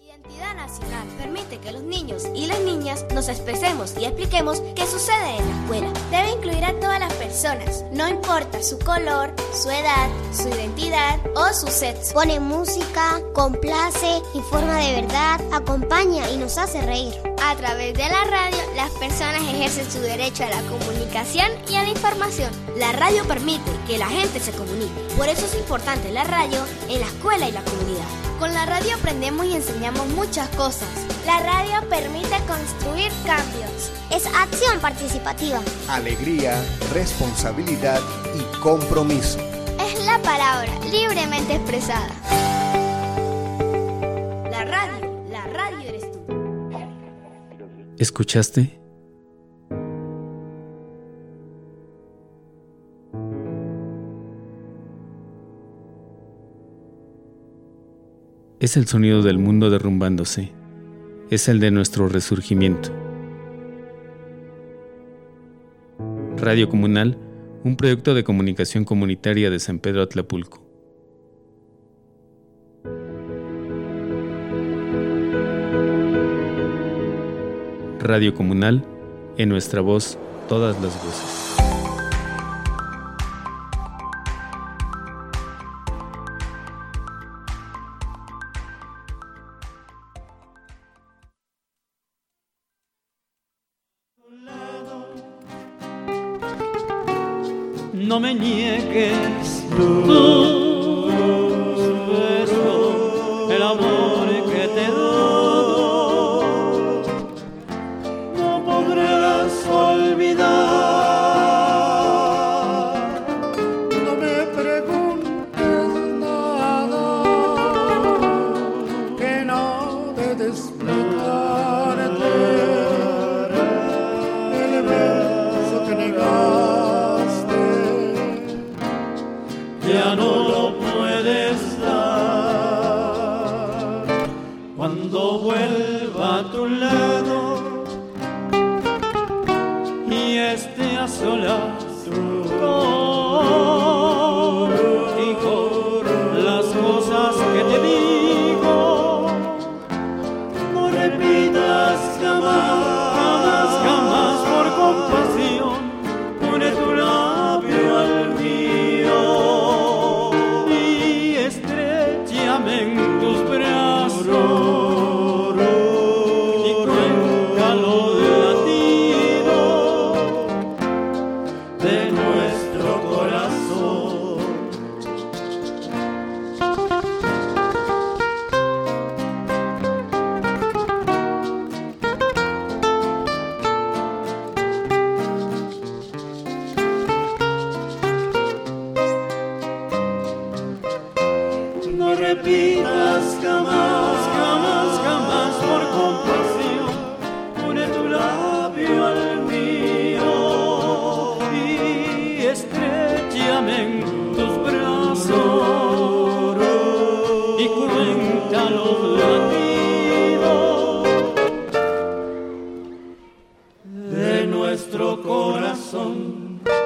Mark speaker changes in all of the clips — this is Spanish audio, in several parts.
Speaker 1: Identidad nacional permite que los niños y las niñas nos expresemos y expliquemos qué sucede en la escuela. Debe incluir a todas las personas, no importa su color, su edad, su identidad o su sexo.
Speaker 2: Pone música, complace, informa de verdad, acompaña y nos hace reír.
Speaker 3: A través de la radio, las personas ejercen su derecho a la comunicación y a la información.
Speaker 1: La radio permite que la gente se comunique. Por eso es importante la radio en la escuela y la comunidad.
Speaker 3: Con la radio aprendemos y enseñamos muchas cosas. La radio permite construir cambios.
Speaker 2: Es acción participativa.
Speaker 4: Alegría, responsabilidad y compromiso.
Speaker 3: Es la palabra libremente expresada.
Speaker 1: La radio eres tú.
Speaker 5: ¿Escuchaste? Es el sonido del mundo derrumbándose. Es el de nuestro resurgimiento. Radio Comunal, un proyecto de comunicación comunitaria de San Pedro Atlapulco. Radio Comunal, en nuestra voz, todas las voces.
Speaker 6: No me niegues tus besos, el amor que te doy. No podrás olvidar. No me preguntes nada que no te explicarte. El beso que negaste ya no lo puedes dar. Cuando vuelva a tu lado y esté a solas contigo, las cosas que te digo no repitas jamás, jamás por compasión. Pone tu labio al mío y estréchame en tus brazos y cuenta los latidos de nuestro corazón. No repitas jamás, jamás, jamás por compasión. Pone tu labio al mío y estréchame en tus brazos y cuenta los latidos de nuestro corazón.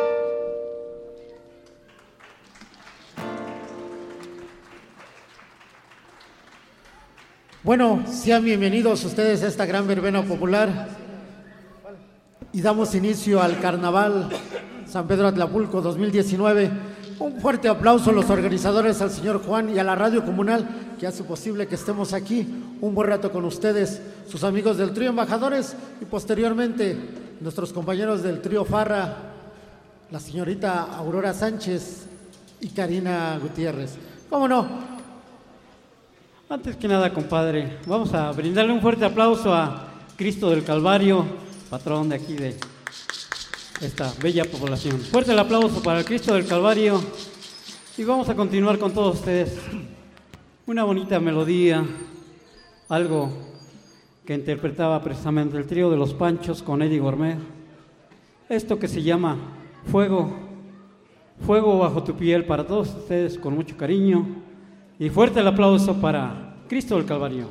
Speaker 7: Bueno, sean bienvenidos ustedes a esta gran verbena popular y damos inicio al Carnaval San Pedro Atlapulco 2019. Un fuerte aplauso a los organizadores, al señor Juan y a la Radio Comunal que hace posible que estemos aquí un buen rato con ustedes, sus amigos del trío Embajadores y posteriormente nuestros compañeros del trío Farra, la señorita Aurora Sánchez y Karina Gutiérrez. ¿Cómo no?
Speaker 6: Antes que nada, compadre, vamos a brindarle un fuerte aplauso a Cristo del Calvario, patrón de aquí de esta bella población. Fuerte el aplauso para el Cristo del Calvario y vamos a continuar con todos ustedes. Una bonita melodía, algo que interpretaba precisamente el trío de los Panchos con Eddie Gourmet. Esto que se llama Fuego, Fuego bajo tu piel, para todos ustedes con mucho cariño. Y fuerte el aplauso para Cristo del Calvario.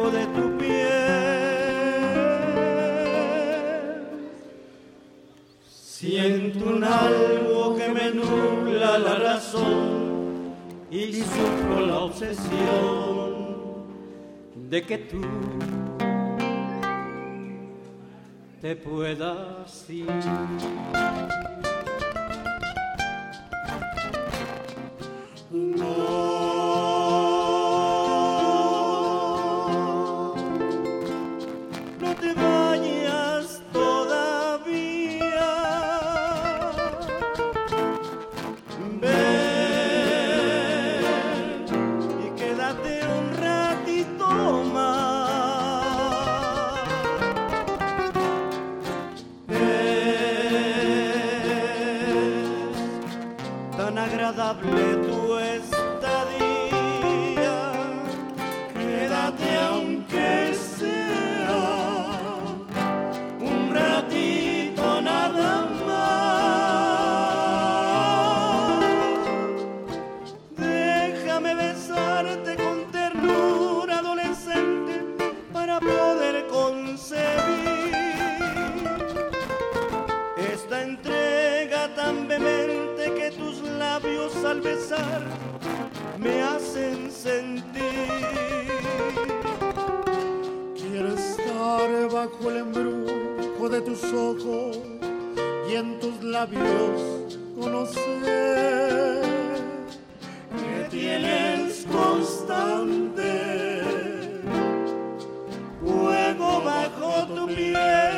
Speaker 8: fuego de tu piel. Siento un algo que me nubla la razón y sufro la obsesión de que tú te puedas ir. No te vayas todavía. Ven y quédate un ratito más. Es tan agradable tu estadía. Quédate aunque sea un ratito nada más. Déjame besarte con ternura adolescente para poder concebir esta entrega tan vehemente que tus labios al besar me hacen sentir.
Speaker 7: Quiero estar bajo el embrujo de tus ojos y en tus labios conocer
Speaker 8: Que tienes constante fuego bajo tu piel.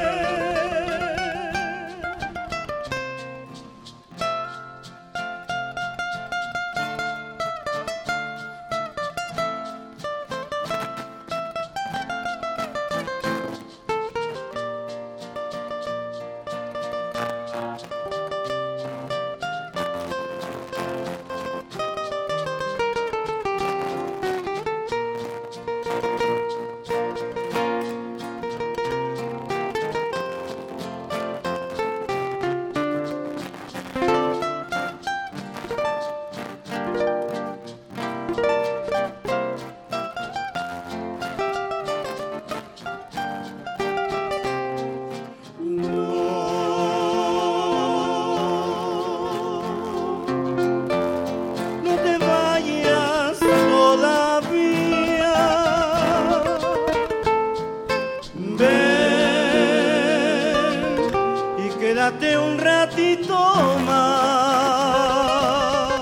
Speaker 8: No te vayas todavía. Ven y quédate un ratito más.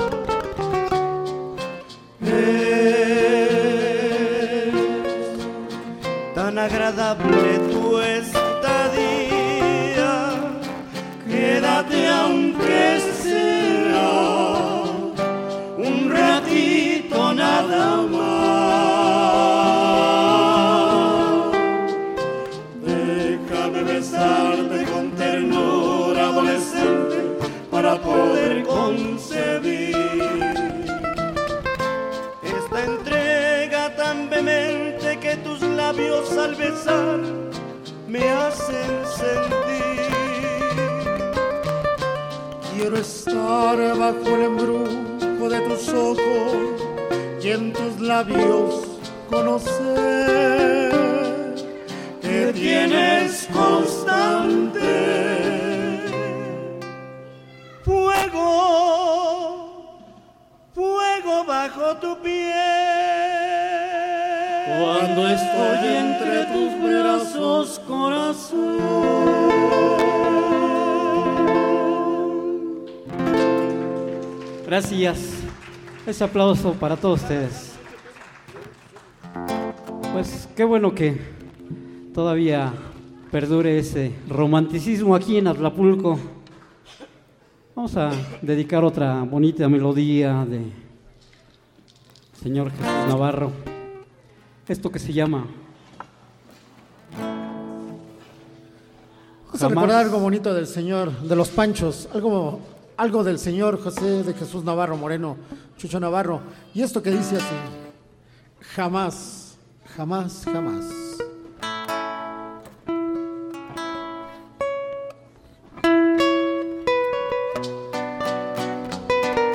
Speaker 8: Es tan agradable tu estadía. Quédate aunque sea un ratito nada más. Déjame besarte con ternura adolescente para poder concebir esta entrega tan vehemente que tus labios al besar me hacen sentir.
Speaker 7: Quiero estar bajo el embrujo de tus ojos y en tus labios conocer
Speaker 8: Que tienes constante fuego bajo tu piel.
Speaker 6: Cuando estoy entre tus brazos, corazón. Gracias. Ese aplauso para todos ustedes. Pues qué bueno que todavía perdure ese romanticismo aquí en Atlapulco. Vamos a dedicar otra bonita melodía de señor Jesús Navarro. Esto que se llama
Speaker 7: Vamos a recordar algo bonito del señor, de los Panchos, algo del señor José de Jesús Navarro Moreno, Chucho Navarro. Y esto que dice así: jamás, jamás, jamás.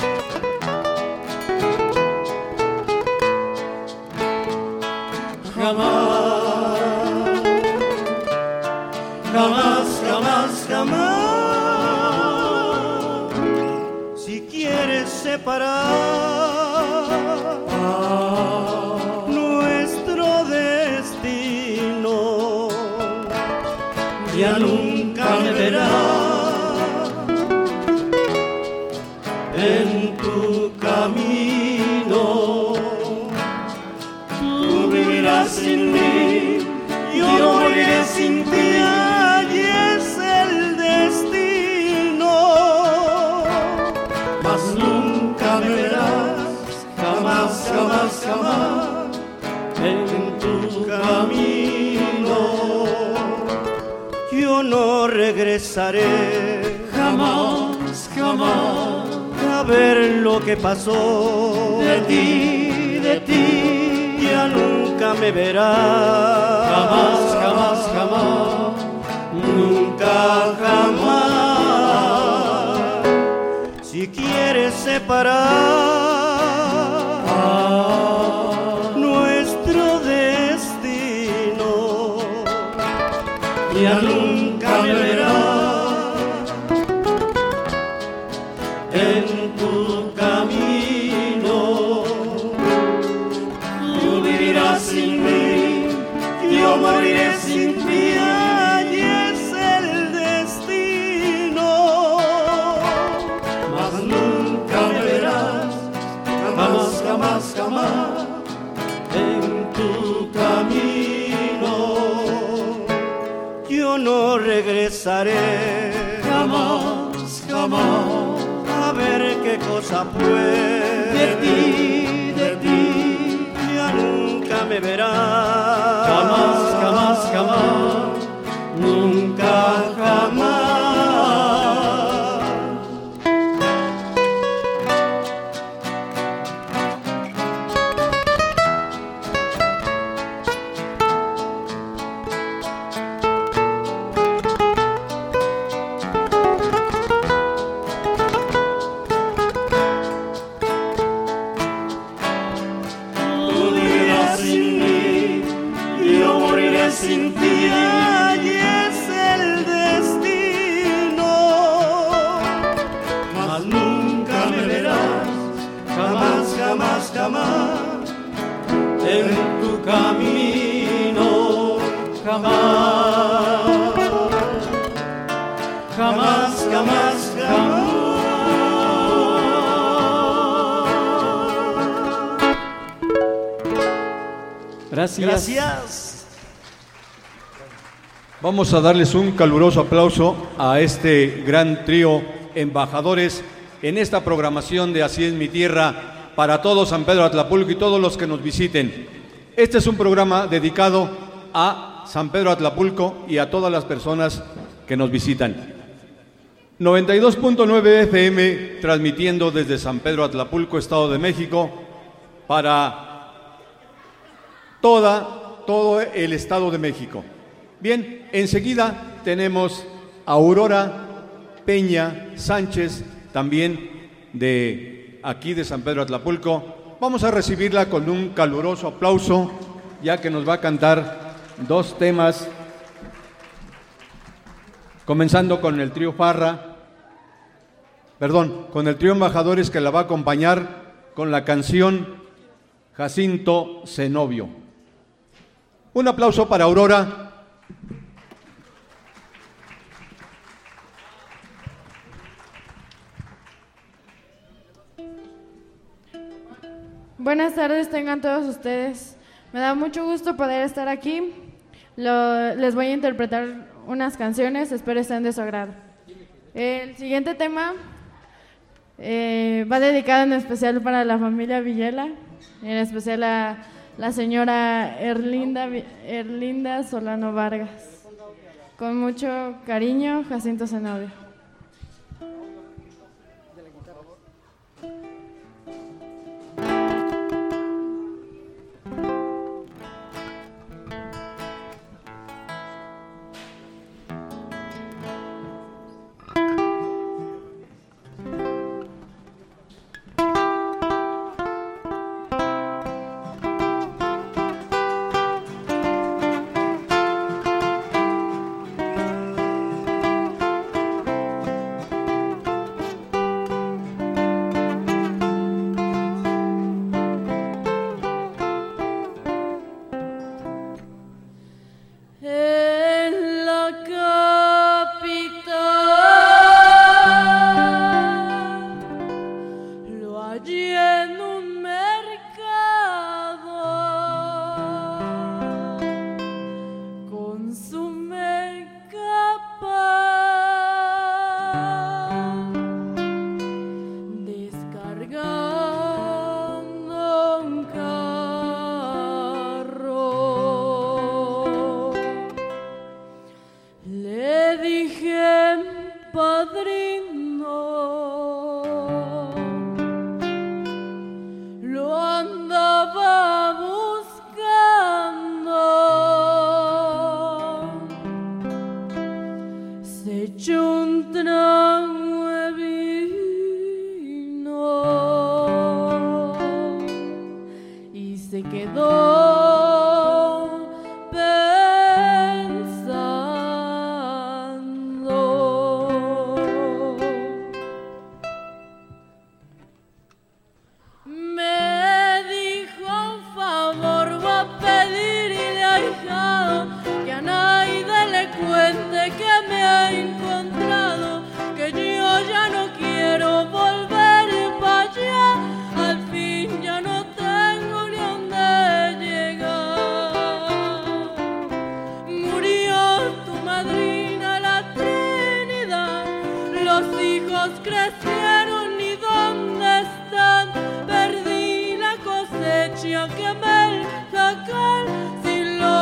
Speaker 8: Jamás jamás, jamás, jamás. Si quieres separar nuestro destino, ya nunca me verás en tu camino. Tú vivirás sin mí, yo moriré sin ti, allí es el destino. Mas nunca me verás, jamás, jamás, jamás, en tu camino. Yo no regresaré jamás, jamás, a ver lo que pasó. De ti, ya nunca me verás. Jamás, jamás, jamás, nunca, jamás. Si quieres separar nuestro destino, ya nunca me verás en tu camino. Tú vivirás sin mí, yo moriré sin ti, allí es el destino. Mas nunca me verás, jamás, jamás, jamás, en tu camino. Yo no regresaré jamás, jamás, a ver qué cosa fue. De ti, ya nunca me verás. Jamás, jamás, jamás, nunca, jamás. Sin ti, allí es el destino. Mas nunca me verás, jamás, jamás, jamás, en tu camino. Jamás, jamás, jamás, jamás.
Speaker 6: Gracias.
Speaker 9: Vamos a darles un caluroso aplauso a este gran trío embajadores en esta programación de Así es mi tierra para todo San Pedro Atlapulco y todos los que nos visiten. Este es un programa dedicado a San Pedro Atlapulco y a todas las personas que nos visitan. 92.9 FM transmitiendo desde San Pedro Atlapulco, Estado de México, para todo el Estado de México. Bien, enseguida tenemos a Aurora Peña Sánchez, también de aquí de San Pedro Atlapulco. Vamos a recibirla con un caluroso aplauso, ya que nos va a cantar dos temas, comenzando con el trío con el trío Embajadores, que la va a acompañar con la canción Jacinto Zenobio. Un aplauso para Aurora.
Speaker 10: Buenas tardes tengan todos ustedes. Me da mucho gusto poder estar aquí. Les voy a interpretar unas canciones, espero estén de su agrado. El siguiente tema va dedicado en especial para la familia Villela, en especial a la señora Erlinda Solano Vargas. Con mucho cariño, Jacinto Zenobio.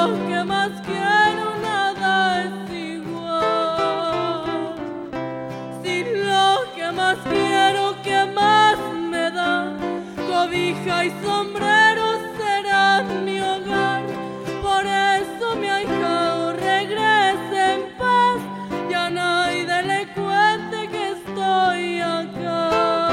Speaker 11: lo que más quiero nada es igual. Si lo que más quiero, que más me da, cobija y sombrero serán mi hogar. Por eso mi ahijao regrese en paz, ya nadie le cuente que estoy acá.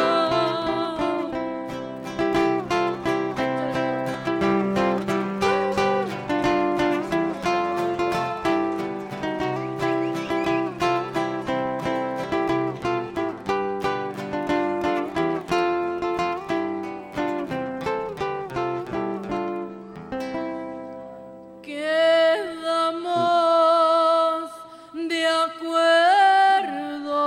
Speaker 11: Quedamos de acuerdo,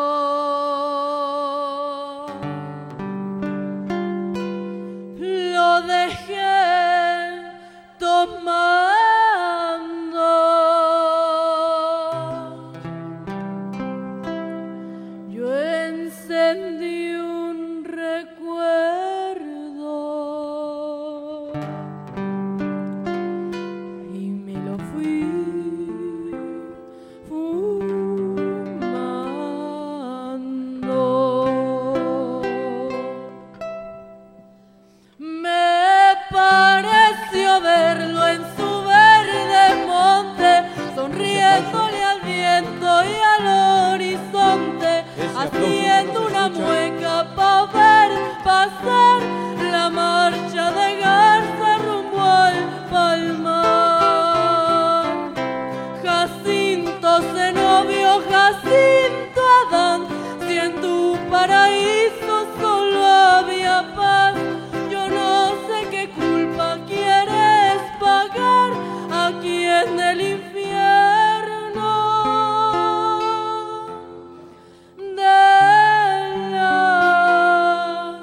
Speaker 11: lo dejé tomando, yo encendí un recuerdo y me lo fui fumando. Me pareció verlo en su verde monte, sonriéndole al viento y al horizonte, haciendo una mueca para ver pasar la marcha de garza rumbo al palmar. Jacinto Zenobio, Jacinto Adán, si en tu paraíso solo había paz, yo no sé qué culpa quieres pagar aquí en el infierno de la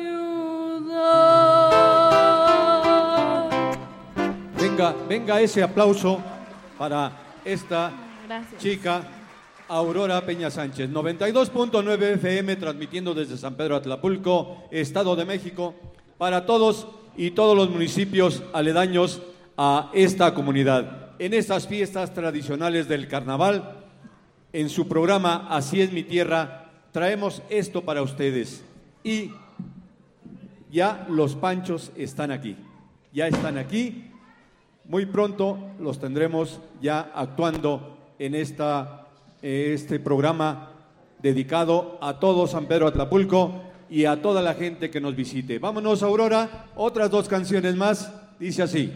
Speaker 11: ciudad.
Speaker 9: Venga ese aplauso para esta
Speaker 10: Gracias.
Speaker 9: chica Aurora Peña Sánchez. 92.9 FM, transmitiendo desde San Pedro Atlapulco, Estado de México, para todos y todos los municipios aledaños a esta comunidad. En estas fiestas tradicionales del carnaval, en su programa Así es mi tierra, traemos esto para ustedes. Y ya los panchos están aquí, ya están aquí. Muy pronto los tendremos ya actuando en este programa dedicado a todo San Pedro Atlapulco y a toda la gente que nos visite. Vámonos, Aurora, otras dos canciones más, dice así.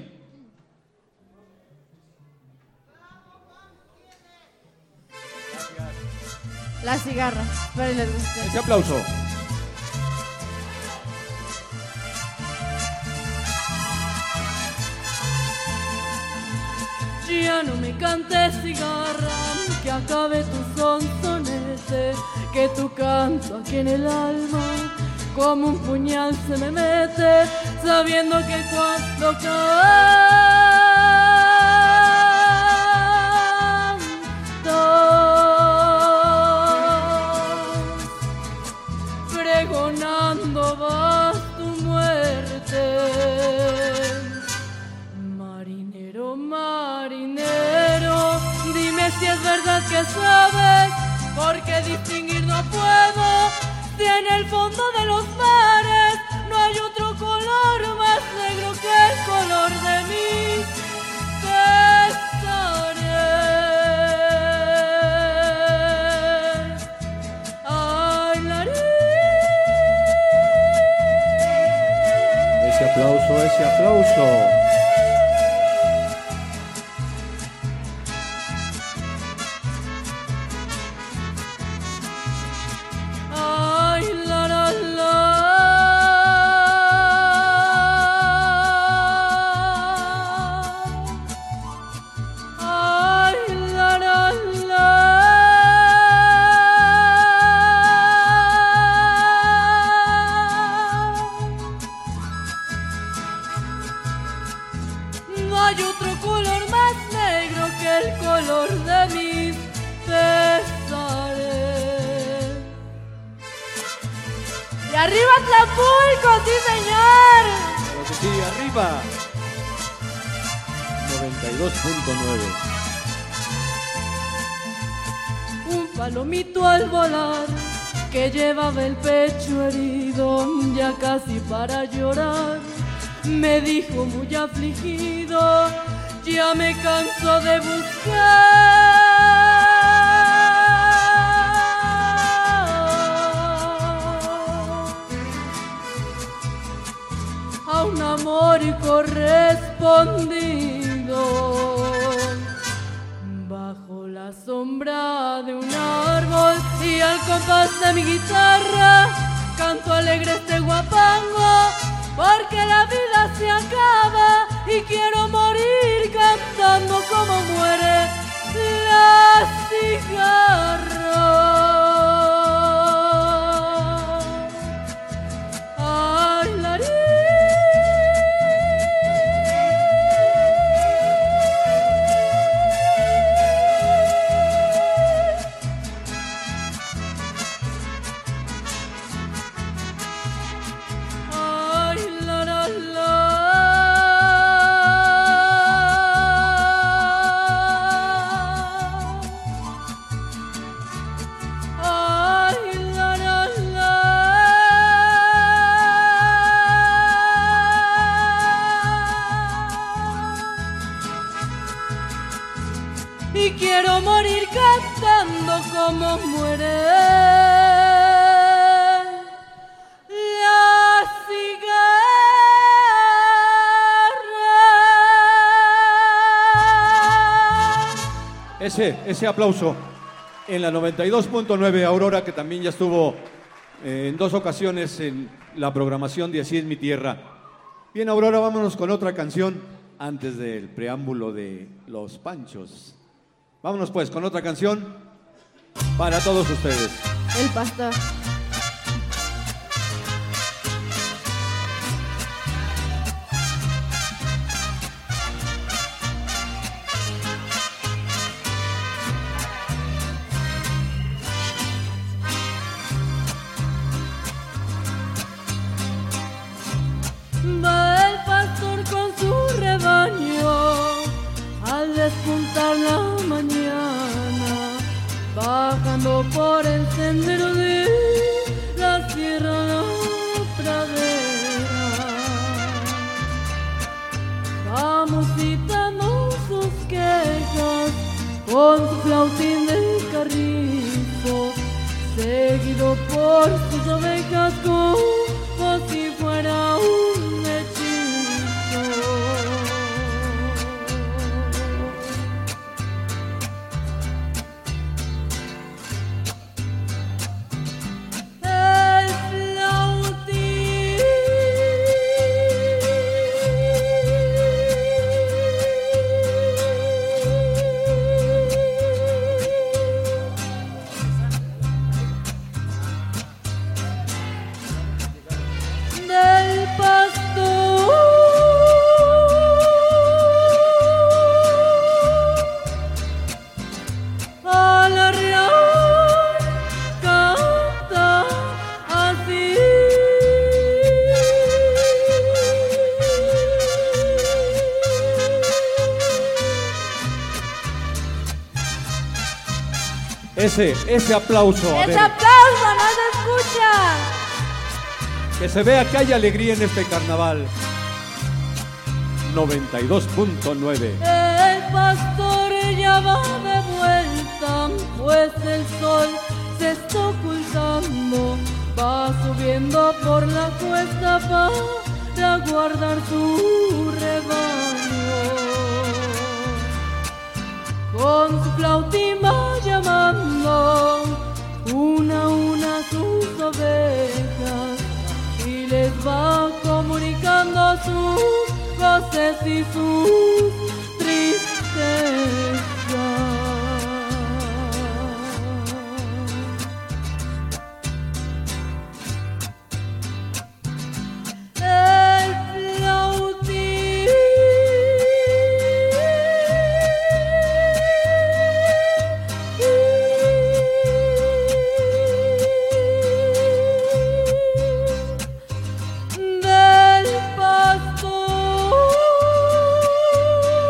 Speaker 10: La cigarra. Espero y les guste.
Speaker 9: Ese aplauso.
Speaker 11: Ya no me cantes cigarra, que acabe tu sonsonete, que tu canto aquí en el alma como un puñal se me mete, sabiendo que cuando cantas, pregonando vas tu muerte. Marinero, dime si es verdad que sabes, porque distinguir no puedo, si en el fondo de los mares no hay otro color más negro que el color de mis pesares. Ay, nariz.
Speaker 9: Ese aplauso.
Speaker 11: ¡Arriba Atlapulco, sí señor!
Speaker 9: Claro que sí, arriba. 92.9.
Speaker 11: Un palomito al volar que llevaba el pecho herido, ya casi para llorar, me dijo muy afligido: ya me canso de buscar a un amor correspondido. Bajo la sombra de un árbol y al compás de mi guitarra canto alegre este guapango, porque la vida se acaba y quiero morir cantando como muere la cigarra. Ay, la y quiero morir cantando como muere la cigarra.
Speaker 9: Ese aplauso en la 92.9 Aurora, que también ya estuvo en 2 ocasiones en la programación de Así es mi tierra. Bien, Aurora, vámonos con otra canción antes del preámbulo de Los Panchos. Vámonos pues con otra canción para todos ustedes.
Speaker 10: El pastor.
Speaker 11: Va el pastor con su rebaño al despuntar la mañana, bajando por el sendero de la sierra a la pradera. Vamos citando sus quejas con su flautín de carrizo, seguido por sus ovejas como si fuera un hechizo. El flautín del pastor al arrear canta así.
Speaker 9: Ese aplauso, a
Speaker 11: ¡Ese
Speaker 9: ver,
Speaker 11: aplauso no se escucha!
Speaker 9: que se vea que hay alegría en este carnaval. 92.9.
Speaker 11: El pastor ya va de vuelta, pues el sol se está ocultando, va subiendo por la cuesta para guardar su rebaño. Con su flautín va llamando una a una sus ovejas y les va comunicando sus goces y sus tristezas. El flautín del pastor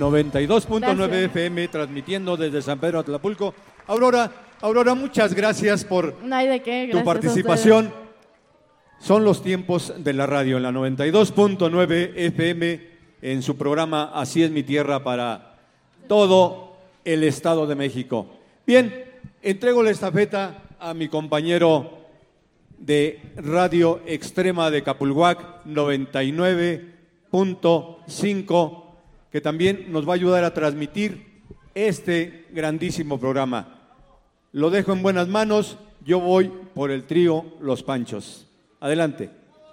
Speaker 9: 92.9 FM, transmitiendo desde San Pedro Atlapulco. Aurora, muchas gracias por
Speaker 10: no hay de qué,
Speaker 9: tu participación. Son los tiempos de la radio en la 92.9 FM en su programa Así es mi tierra para todo el Estado de México. Bien, entrego la estafeta a mi compañero de Radio Extrema de Capulhuac 99.5, que también nos va a ayudar a transmitir este grandísimo programa. Lo dejo en buenas manos, yo voy por el trío Los Panchos. Adelante.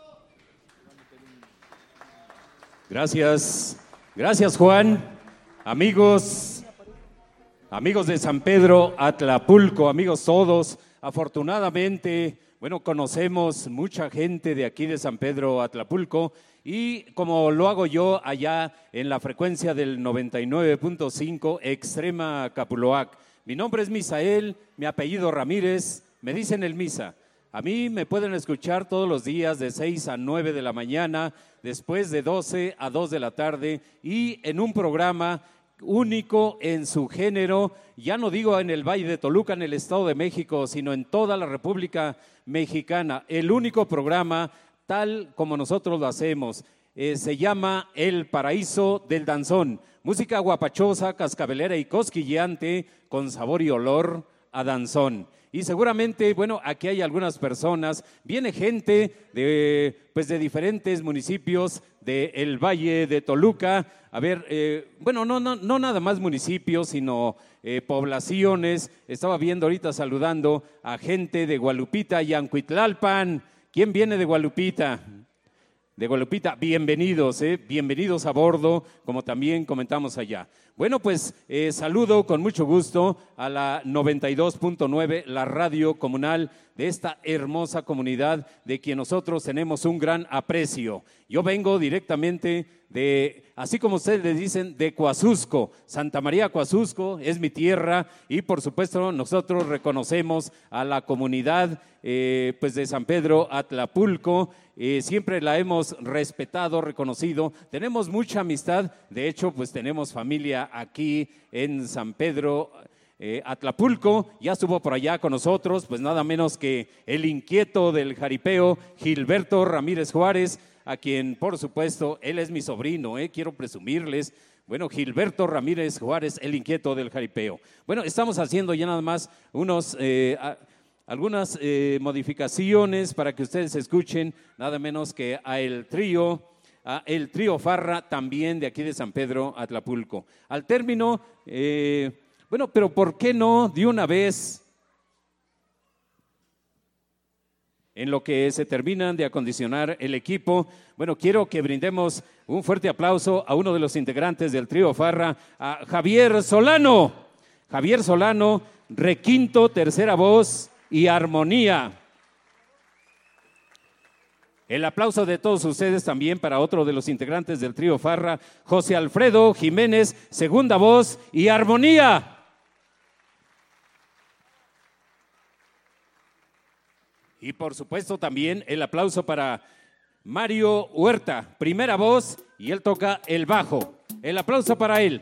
Speaker 12: Gracias Juan, amigos de San Pedro Atlapulco, amigos todos. Afortunadamente, conocemos mucha gente de aquí de San Pedro Atlapulco y como lo hago yo allá en la frecuencia del 99.5 Extrema Capulhuac. Mi nombre es Misael, mi apellido Ramírez, me dicen el Misa. A mí me pueden escuchar todos los días de 6 a 9 de la mañana, después de 12 a 2 de la tarde y en un programa único en su género, ya no digo en el Valle de Toluca, en el Estado de México, sino en toda la República Mexicana. El único programa tal como nosotros lo hacemos. Se llama El Paraíso del Danzón. Música guapachosa, cascabelera y cosquilleante con sabor y olor a danzón. Y seguramente, aquí hay algunas personas, viene gente de diferentes municipios del Valle de Toluca. A ver, no nada más municipios, sino poblaciones. Estaba viendo ahorita saludando a gente de Gualupita y Ancuitlalpan. ¿Quién viene de Gualupita? De Gualupita, bienvenidos a bordo, como también comentamos allá. Saludo con mucho gusto a la 92.9, la radio comunal de esta hermosa comunidad de quien nosotros tenemos un gran aprecio. Yo vengo directamente de, así como ustedes le dicen, de Coasusco, Santa María Coasusco, es mi tierra y por supuesto nosotros reconocemos a la comunidad de San Pedro Atlapulco. Siempre la hemos respetado, reconocido, tenemos mucha amistad, de hecho tenemos familia aquí en San Pedro Atlapulco, ya estuvo por allá con nosotros, nada menos que el inquieto del jaripeo, Gilberto Ramírez Juárez, a quien por supuesto, él es mi sobrino, quiero presumirles. Gilberto Ramírez Juárez, el inquieto del jaripeo. Estamos haciendo ya nada más algunas modificaciones para que ustedes escuchen nada menos que a el trío Farra, también de aquí de San Pedro Atlapulco. Al término, pero ¿por qué no de una vez, en lo que se terminan de acondicionar el equipo? Quiero que brindemos un fuerte aplauso a uno de los integrantes del trío Farra, a Javier Solano. Javier Solano, requinto, tercera voz y armonía. El aplauso de todos ustedes también para otro de los integrantes del trío Farra, José Alfredo Jiménez, segunda voz y armonía. Y por supuesto también el aplauso para Mario Huerta, primera voz, y él toca el bajo. El aplauso para él.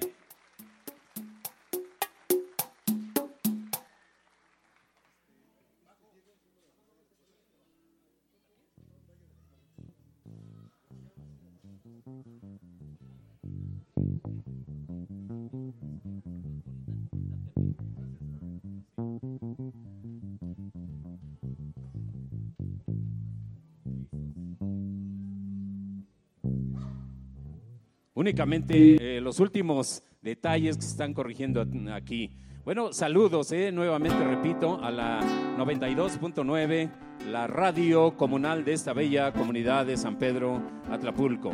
Speaker 12: Únicamente los últimos detalles que se están corrigiendo aquí. Saludos, nuevamente repito, a la 92.9, la radio comunal de esta bella comunidad de San Pedro Atlapulco.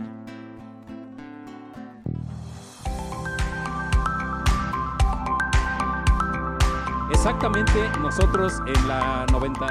Speaker 12: Exactamente, nosotros en la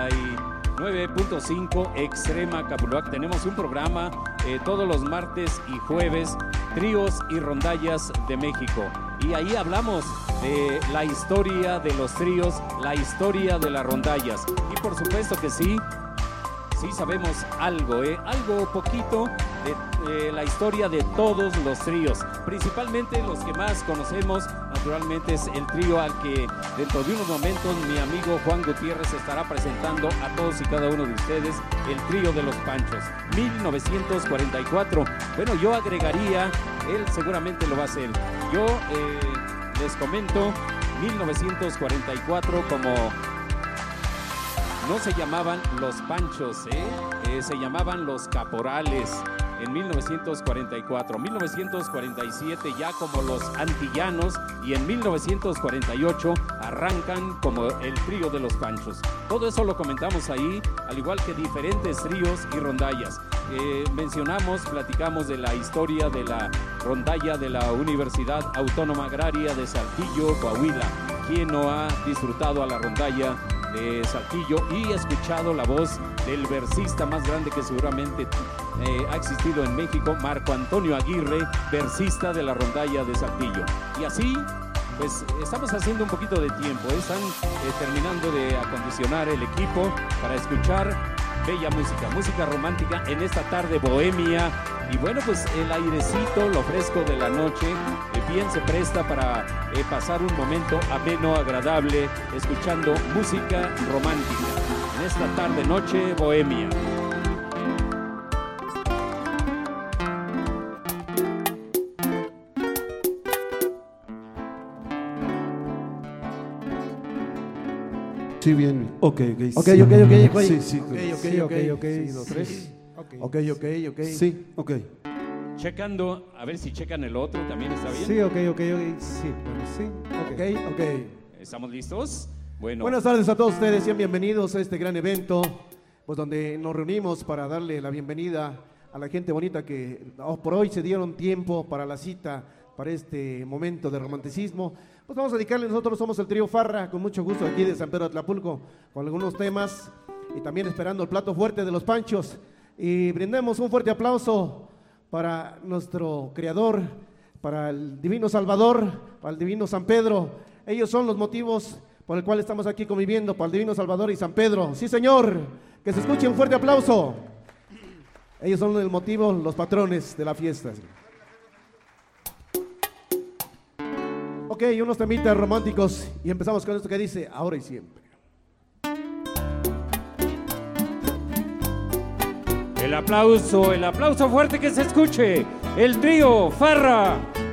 Speaker 12: 99.5 Extrema Capulhuac tenemos un programa todos los martes y jueves, Tríos y Rondallas de México, y ahí hablamos de la historia de los tríos, la historia de las rondallas, y por supuesto que sí sabemos algo, algo poquito de la historia de todos los tríos, principalmente los que más conocemos, naturalmente es el trío al que dentro de unos momentos mi amigo Juan Gutiérrez estará presentando a todos y cada uno de ustedes, el trío de los Panchos, 1944. Bueno, yo agregaría, él seguramente lo va a hacer, yo les comento, 1944 como... No se llamaban los Panchos, se llamaban los Caporales en 1944, 1947 ya como los Antillanos y en 1948 arrancan como el trío de los Panchos. Todo eso lo comentamos ahí, al igual que diferentes tríos y rondallas. Platicamos de la historia de la rondalla de la Universidad Autónoma Agraria de Saltillo, Coahuila. ¿Quién no ha disfrutado a la rondalla de Saltillo y escuchado la voz del versista más grande que seguramente ha existido en México, Marco Antonio Aguirre, versista de la rondalla de Saltillo? Y así, pues estamos haciendo un poquito de tiempo, están terminando de acondicionar el equipo para escuchar bella música romántica en esta tarde bohemia. Y bueno, pues el airecito, lo fresco de la noche, bien se presta para pasar un momento ameno, agradable, escuchando música romántica en esta tarde noche bohemia.
Speaker 13: Sí, bien. Ok.
Speaker 14: Sí, ok.
Speaker 12: Checando, a ver si checan el otro, ¿también está bien?
Speaker 14: Sí, ok. Sí,
Speaker 13: ok.
Speaker 12: ¿Estamos listos? Bueno.
Speaker 14: Buenas tardes a todos ustedes, sean bienvenidos a este gran evento, pues donde nos reunimos para darle la bienvenida a la gente bonita que por hoy se dieron tiempo para la cita, para este momento de romanticismo. Pues vamos a dedicarle, nosotros somos el trío Farra, con mucho gusto aquí de San Pedro Atlapulco, con algunos temas y también esperando el plato fuerte de los Panchos. Y brindemos un fuerte aplauso para nuestro Creador, para el Divino Salvador, para el Divino San Pedro. Ellos son los motivos por el cual estamos aquí conviviendo, para el Divino Salvador y San Pedro. Sí, señor, que se escuche un fuerte aplauso. Ellos son el motivo, los patrones de la fiesta. Ok, unos temitas románticos y empezamos con esto que dice ahora y siempre.
Speaker 12: El aplauso fuerte que se escuche. El trío Farra.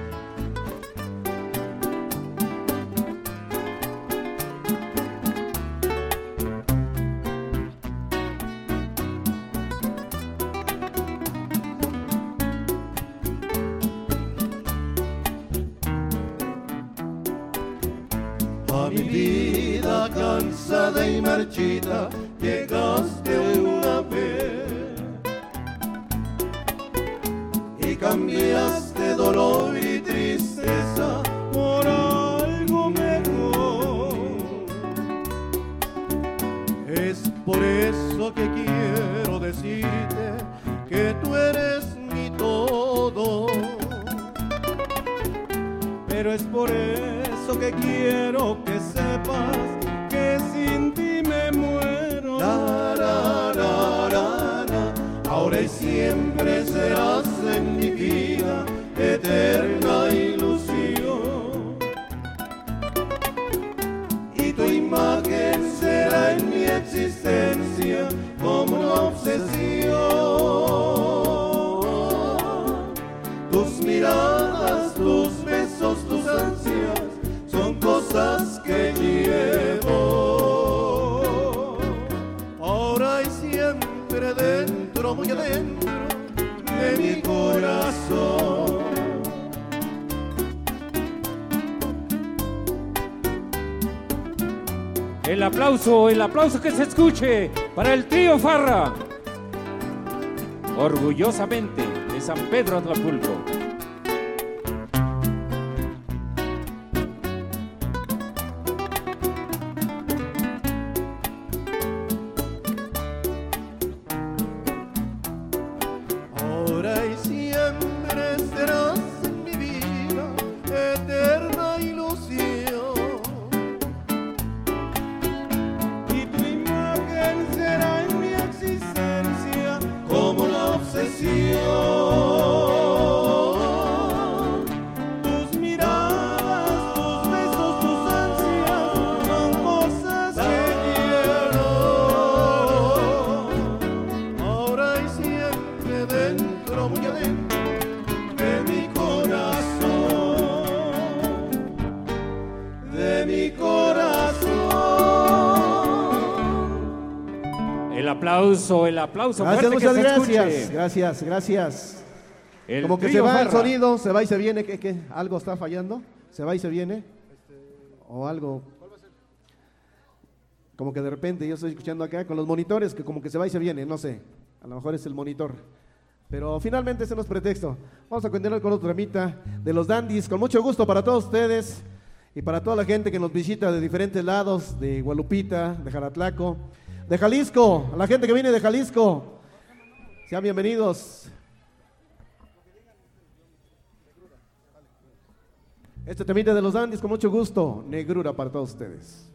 Speaker 8: A mi vida cansada y marchita llegaste una vez y cambiaste dolor y tristeza por algo mejor. Es por eso que quiero decirte que tú eres mi todo, pero es por eso que quiero que sepas que sin ti me muero. Ahora y siempre serás en mi vida eterna ilusión, y tu imagen será en mi existencia como una obsesión. Tus miradas, tus besos, tus ansias son cosas que llevo ahora y siempre dentro, muy adentro de mi corazón.
Speaker 12: El aplauso que se escuche para el trío Farra. Orgullosamente de San Pedro Atlapulco.
Speaker 8: Como la obsesión.
Speaker 12: aplauso.
Speaker 14: Gracias,
Speaker 12: fuerte
Speaker 14: muchas
Speaker 12: que se
Speaker 14: gracias.
Speaker 12: escuche.
Speaker 14: Gracias.
Speaker 12: El
Speaker 14: Como que se
Speaker 12: trío
Speaker 14: va el
Speaker 12: Farra.
Speaker 14: sonido, se va y se viene. ¿Qué? ¿Algo está fallando? ¿Se va y se viene? ¿O algo? Como que de repente yo estoy escuchando acá con los monitores que como que se va y se viene, no sé. A lo mejor es el monitor. Pero finalmente ese no es pretexto. Vamos a continuar con otro temita de los dandies. Con mucho gusto para todos ustedes y para toda la gente que nos visita de diferentes lados, de Gualupita, de Jaratlaco, de Jalisco, a la gente que viene de Jalisco. Sean bienvenidos. Este temita de los dandies con mucho gusto. Negrura para todos ustedes.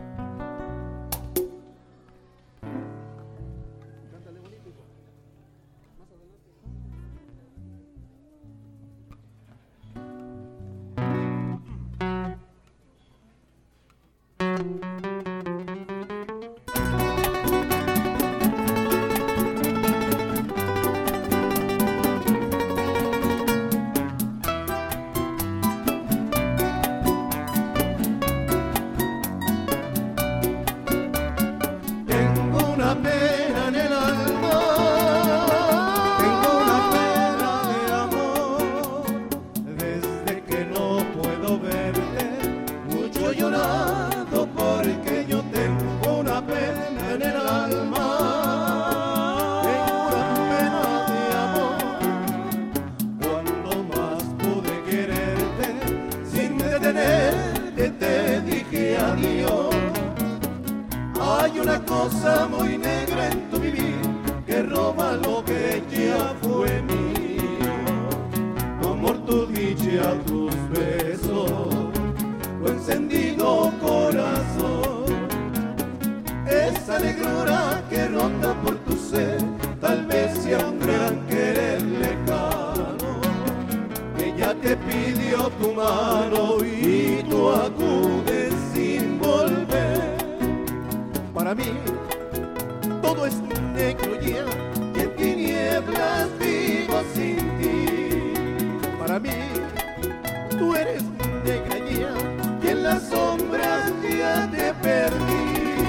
Speaker 8: cosa muy negra en tu vivir que roba lo que ya fue mío. Tu amor, tu dicha, tus besos, tu encendido corazón, esa negrura que ronda por tu ser, tal vez sea un gran querer lejano, que ya te pidió tu mano y tú acudes sin volver. Para mí todo es negro ya y en tinieblas vivo sin ti. Para mí tú eres negra ya y en las sombras ya te perdí.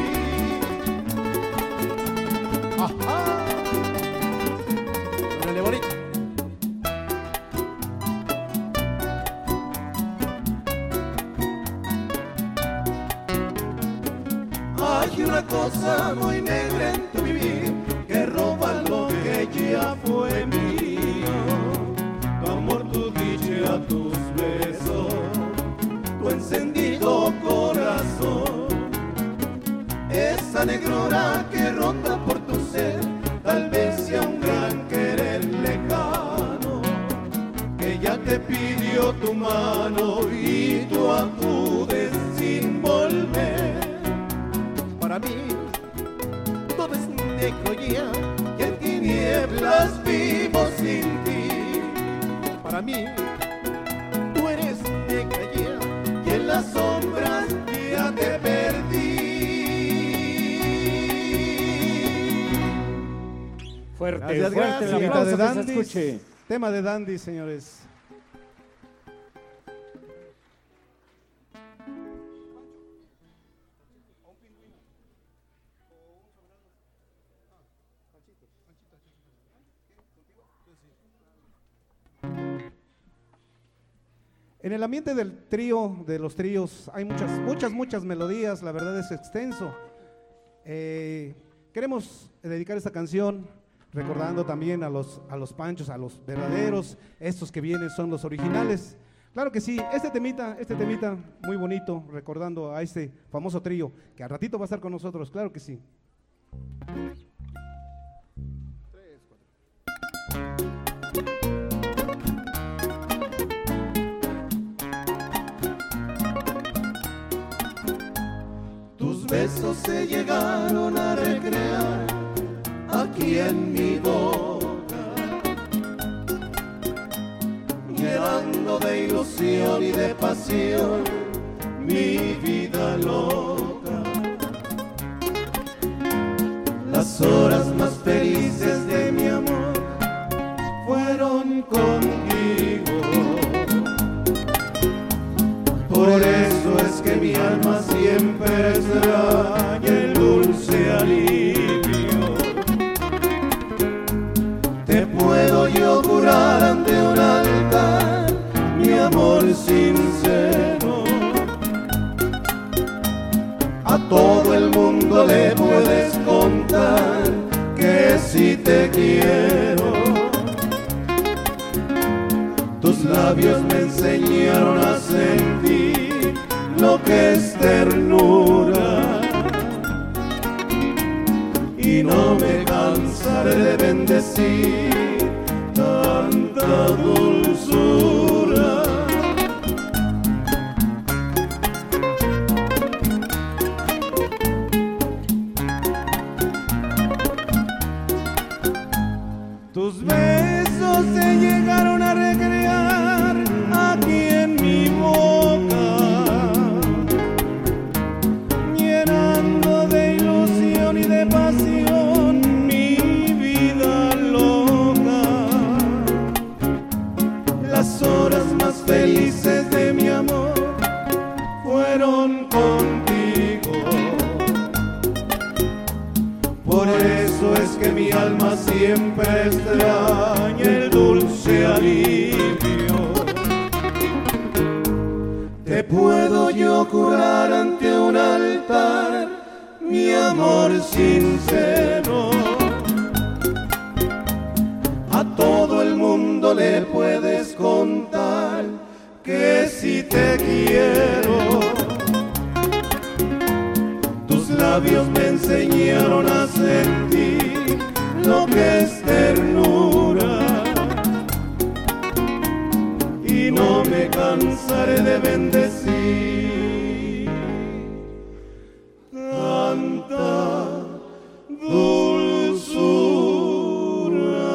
Speaker 8: Ajá. Órale, bonito. Hay una cosa muy negra en tu vivir que roba lo que ya fue mío. Tu amor, tu dicha, tus besos, tu encendido corazón, esa negrura que ronda por tu ser, tal vez sea un gran querer lejano, que ya te pidió tu mano y tú acudes sin volver. Para mí todo es negro ya y en tinieblas vivo sin ti. Para mí tú eres negra ya y en las sombras ya te perdí.
Speaker 12: Fuerte,
Speaker 14: Gracias,
Speaker 12: fuerte el
Speaker 14: gracias.
Speaker 12: aplauso
Speaker 14: De
Speaker 12: que se
Speaker 14: Dandies.
Speaker 12: escuche.
Speaker 14: Tema de Dandy, señores. En el ambiente del trío, de los tríos, hay muchas melodías, la verdad es extenso. Queremos dedicar esta canción recordando también a los panchos, a los verdaderos, estos que vienen son los originales. Claro que sí, este temita muy bonito, recordando a este famoso trío, que al ratito va a estar con nosotros, claro que sí.
Speaker 8: Tus besos se llegaron a recrear aquí en mi boca, llenando de ilusión y de pasión mi vida loca. Las horas más felices de mi amor fueron contigo. Por eso es que mi alma siempre extraña el dulce alivio Tus labios me enseñaron a sentir lo que es ternura y no me cansaré de bendecir tanta dulzura. Tus besos se llegaron a recrear aquí en mi boca, llenando de ilusión y de pasión mi vida loca. Las horas más felices de mi amor fueron contigo. Por eso es que mi alma siempre extraña el dulce alivio. Te puedo yo jurar ante un altar mi amor sincero. A todo el mundo le puedes contar que si te quiero. Tus labios me enseñaron a sentir lo que es ternura y no me cansaré de bendecir tanta dulzura.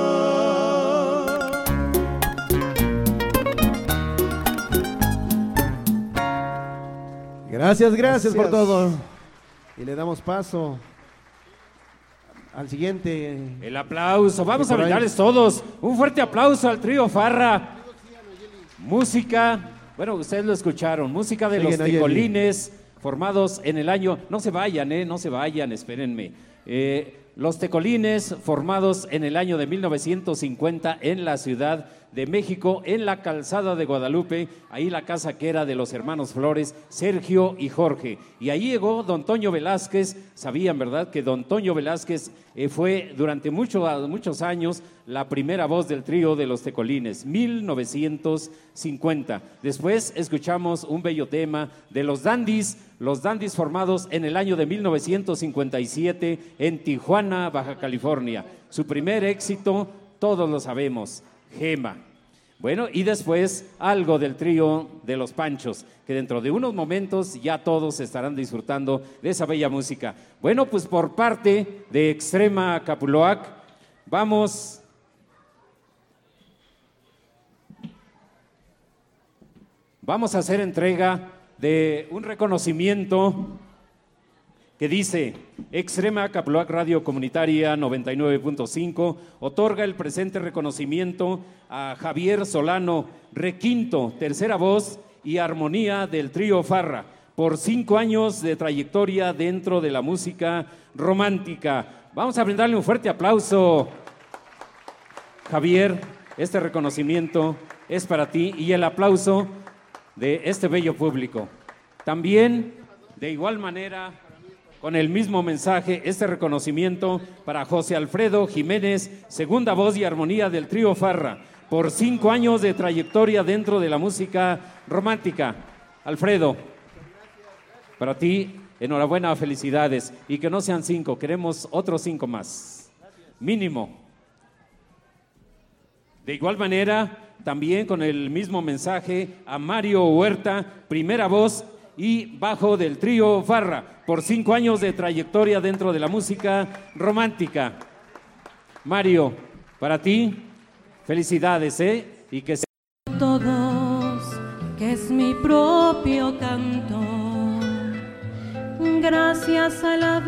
Speaker 14: Gracias por todo. Y le damos paso al siguiente.
Speaker 12: El aplauso. Vamos a brindarles todos un fuerte aplauso al trío Farra. Música, bueno, ustedes lo escucharon, música de los Tecolines, formados en el año, no se vayan, espérenme. Los Tecolines, formados en el año de 1950 en la Ciudad de México, en la Calzada de Guadalupe, ahí la casa que era de los hermanos Flores, Sergio y Jorge. Y ahí llegó don Toño Velázquez. Sabían, ¿verdad?, que don Toño Velázquez fue durante muchos años la primera voz del trío de los Tecolines, 1950. Después escuchamos un bello tema de los Dandys formados en el año de 1957 en Tijuana, Baja California. Su primer éxito, todos lo sabemos, Gema. Bueno, y después algo del trío de los Panchos, que dentro de unos momentos ya todos estarán disfrutando de esa bella música. Bueno, pues por parte de Extrema Capuloac, vamos a hacer entrega de un reconocimiento que dice: Extrema Capuloac Radio Comunitaria 99.5 otorga el presente reconocimiento a Javier Solano, requinto, tercera voz y armonía del trío Farra, por 5 años de trayectoria dentro de la música romántica. Vamos a brindarle un fuerte aplauso, Javier. Este reconocimiento es para ti y el aplauso de este bello público. También, de igual manera, con el mismo mensaje, este reconocimiento para José Alfredo Jiménez, segunda voz y armonía del trío Farra, por 5 años de trayectoria dentro de la música romántica. Alfredo, para ti, enhorabuena, felicidades, y que no sean 5, queremos otros 5 más, mínimo. De igual manera, también con el mismo mensaje a Mario Huerta, primera voz y bajo del trío Farra, por 5 años de trayectoria dentro de la música romántica. Mario, para ti, felicidades, y que
Speaker 11: todos, que es mi propio canto, gracias a la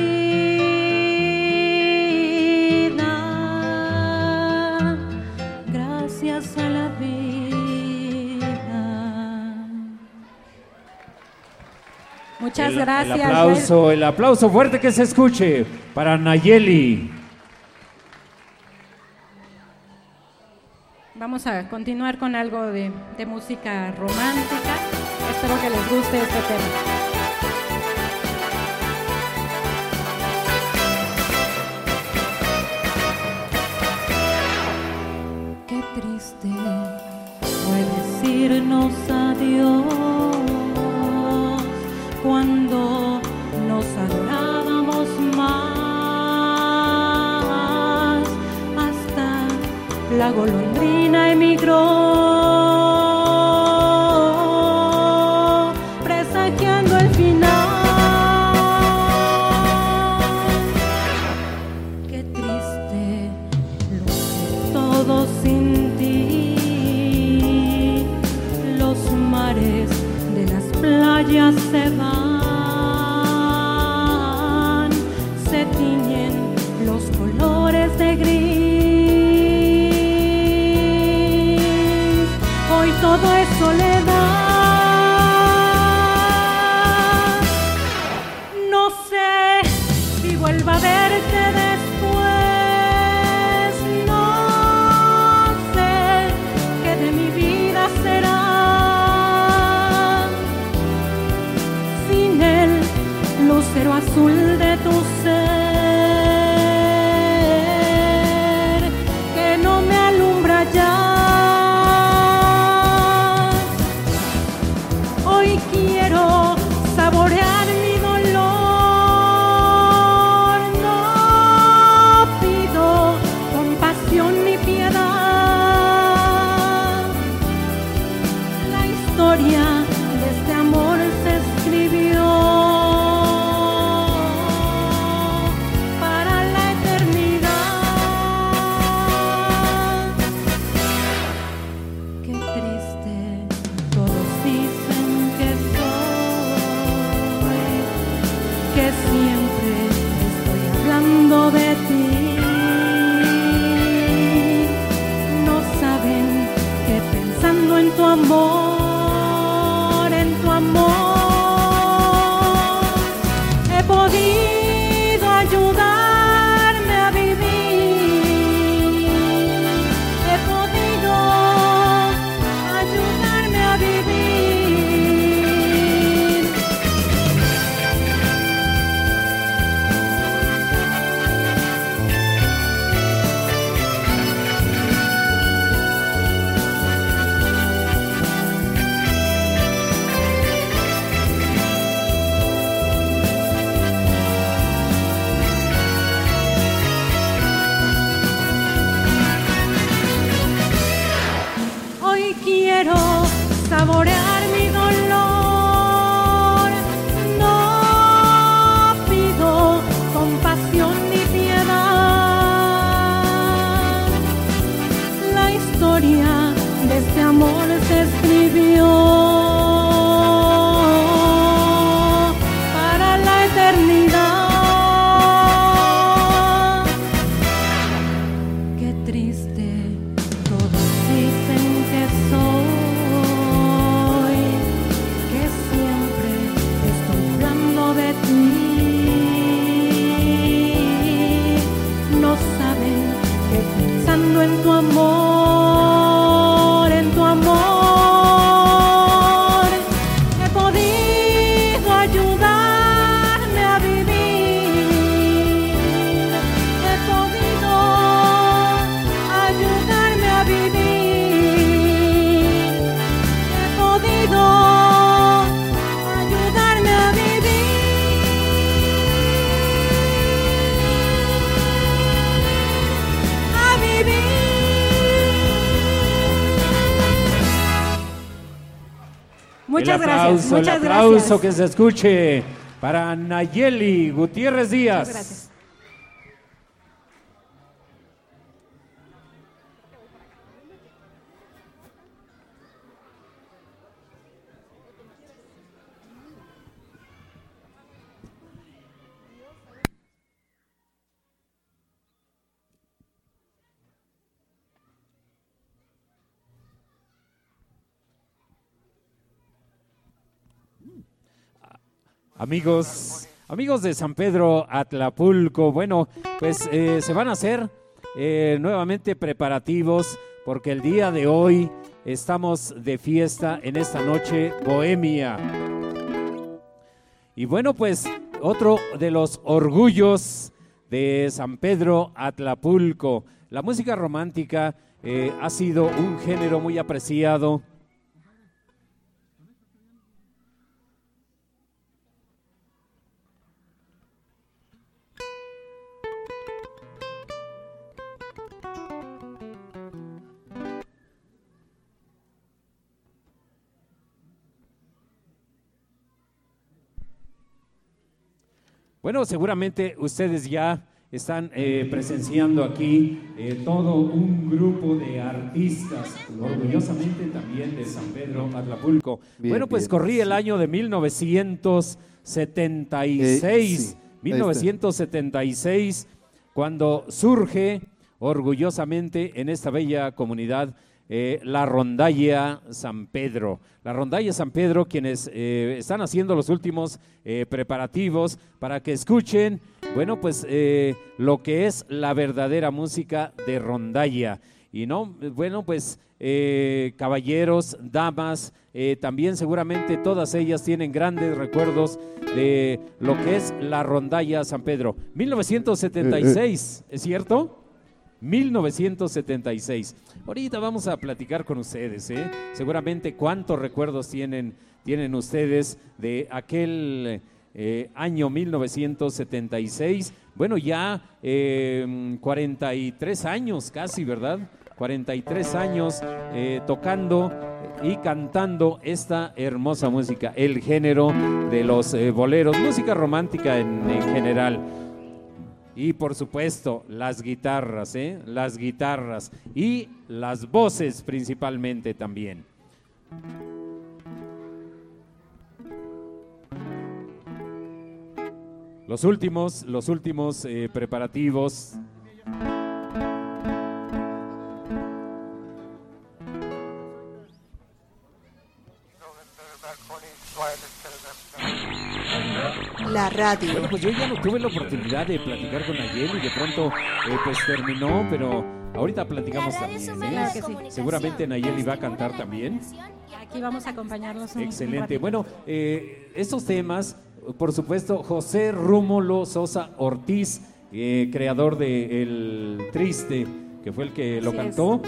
Speaker 11: vida, gracias a la vida. Muchas gracias.
Speaker 12: El aplauso fuerte que se escuche para Nayeli.
Speaker 15: Vamos a continuar con algo de música romántica. Espero que les guste este tema.
Speaker 11: Qué triste
Speaker 15: fue decirnos adiós cuando nos adorábamos más, hasta la golondrina emigró, presagiando el final. Qué triste, lo sé todo sin ti, los mares de las playas se van, se tiñen los colores de gris, hoy todo es soledad. No sé si vuelva a verte después, no sé qué de mi vida será sin el lucero azul de tu ser que no me alumbra ya. Hoy quiero saborear mi dolor, no pido compasión ni piedad. La historia de este amor se escribió para la eternidad. Qué triste, todos dicen que soy, que siempre estoy hablando de ti. No saben que pensando en tu amor, he podido ayudarme a vivir, he podido ayudarme a vivir. Hoy quiero saborear mi dolor, no pido compasión ni piedad. La historia de este amor se escribió para la eternidad. Qué triste, todos dicen que soy, que siempre estoy hablando de ti. No saben que pensando en tu amor, he podido ayudarme a vivir, he podido ayudarme a vivir, he podido ayudarme a vivir.
Speaker 10: Muchas
Speaker 12: el
Speaker 10: gracias,
Speaker 12: aplauso,
Speaker 10: muchas
Speaker 12: el aplauso
Speaker 10: gracias.
Speaker 12: que se escuche para Nayeli Gutiérrez Díaz.
Speaker 10: Muchas gracias.
Speaker 12: Amigos de San Pedro Atlapulco, bueno, pues se van a hacer nuevamente preparativos porque el día de hoy estamos de fiesta en esta noche bohemia. Y bueno, pues otro de los orgullos de San Pedro Atlapulco, la música romántica ha sido un género muy apreciado. Bueno, seguramente ustedes ya están presenciando aquí todo un grupo de artistas, orgullosamente también de San Pedro Atlapulco. Bien, bueno, pues bien, corría el año de 1976, 1976, cuando surge orgullosamente en esta bella comunidad la Rondalla San Pedro. La Rondalla San Pedro, quienes están haciendo los últimos preparativos para que escuchen, bueno, pues lo que es la verdadera música de rondalla. Y no, bueno, pues caballeros, damas, también seguramente todas ellas tienen grandes recuerdos de lo que es la Rondalla San Pedro. 1976, ¿es cierto? 1976. Ahorita vamos a platicar con ustedes, seguramente cuántos recuerdos tienen ustedes de aquel año 1976. Bueno, ya 43 años casi, ¿verdad? 43 años tocando y cantando esta hermosa música, el género de los boleros, música romántica en general. Y por supuesto, las guitarras y las voces principalmente también. Los últimos preparativos.
Speaker 16: La radio.
Speaker 12: Bueno, pues yo ya no tuve la oportunidad de platicar con Nayeli, de pronto pues terminó, pero ahorita platicamos también.
Speaker 15: Claro que sí.
Speaker 12: Seguramente Nayeli va a cantar también.
Speaker 15: Aquí vamos a acompañarlos.
Speaker 12: Excelente. Bueno, estos temas, por supuesto, José Rómulo Sosa Ortiz, creador de El Triste, que fue el que lo cantó,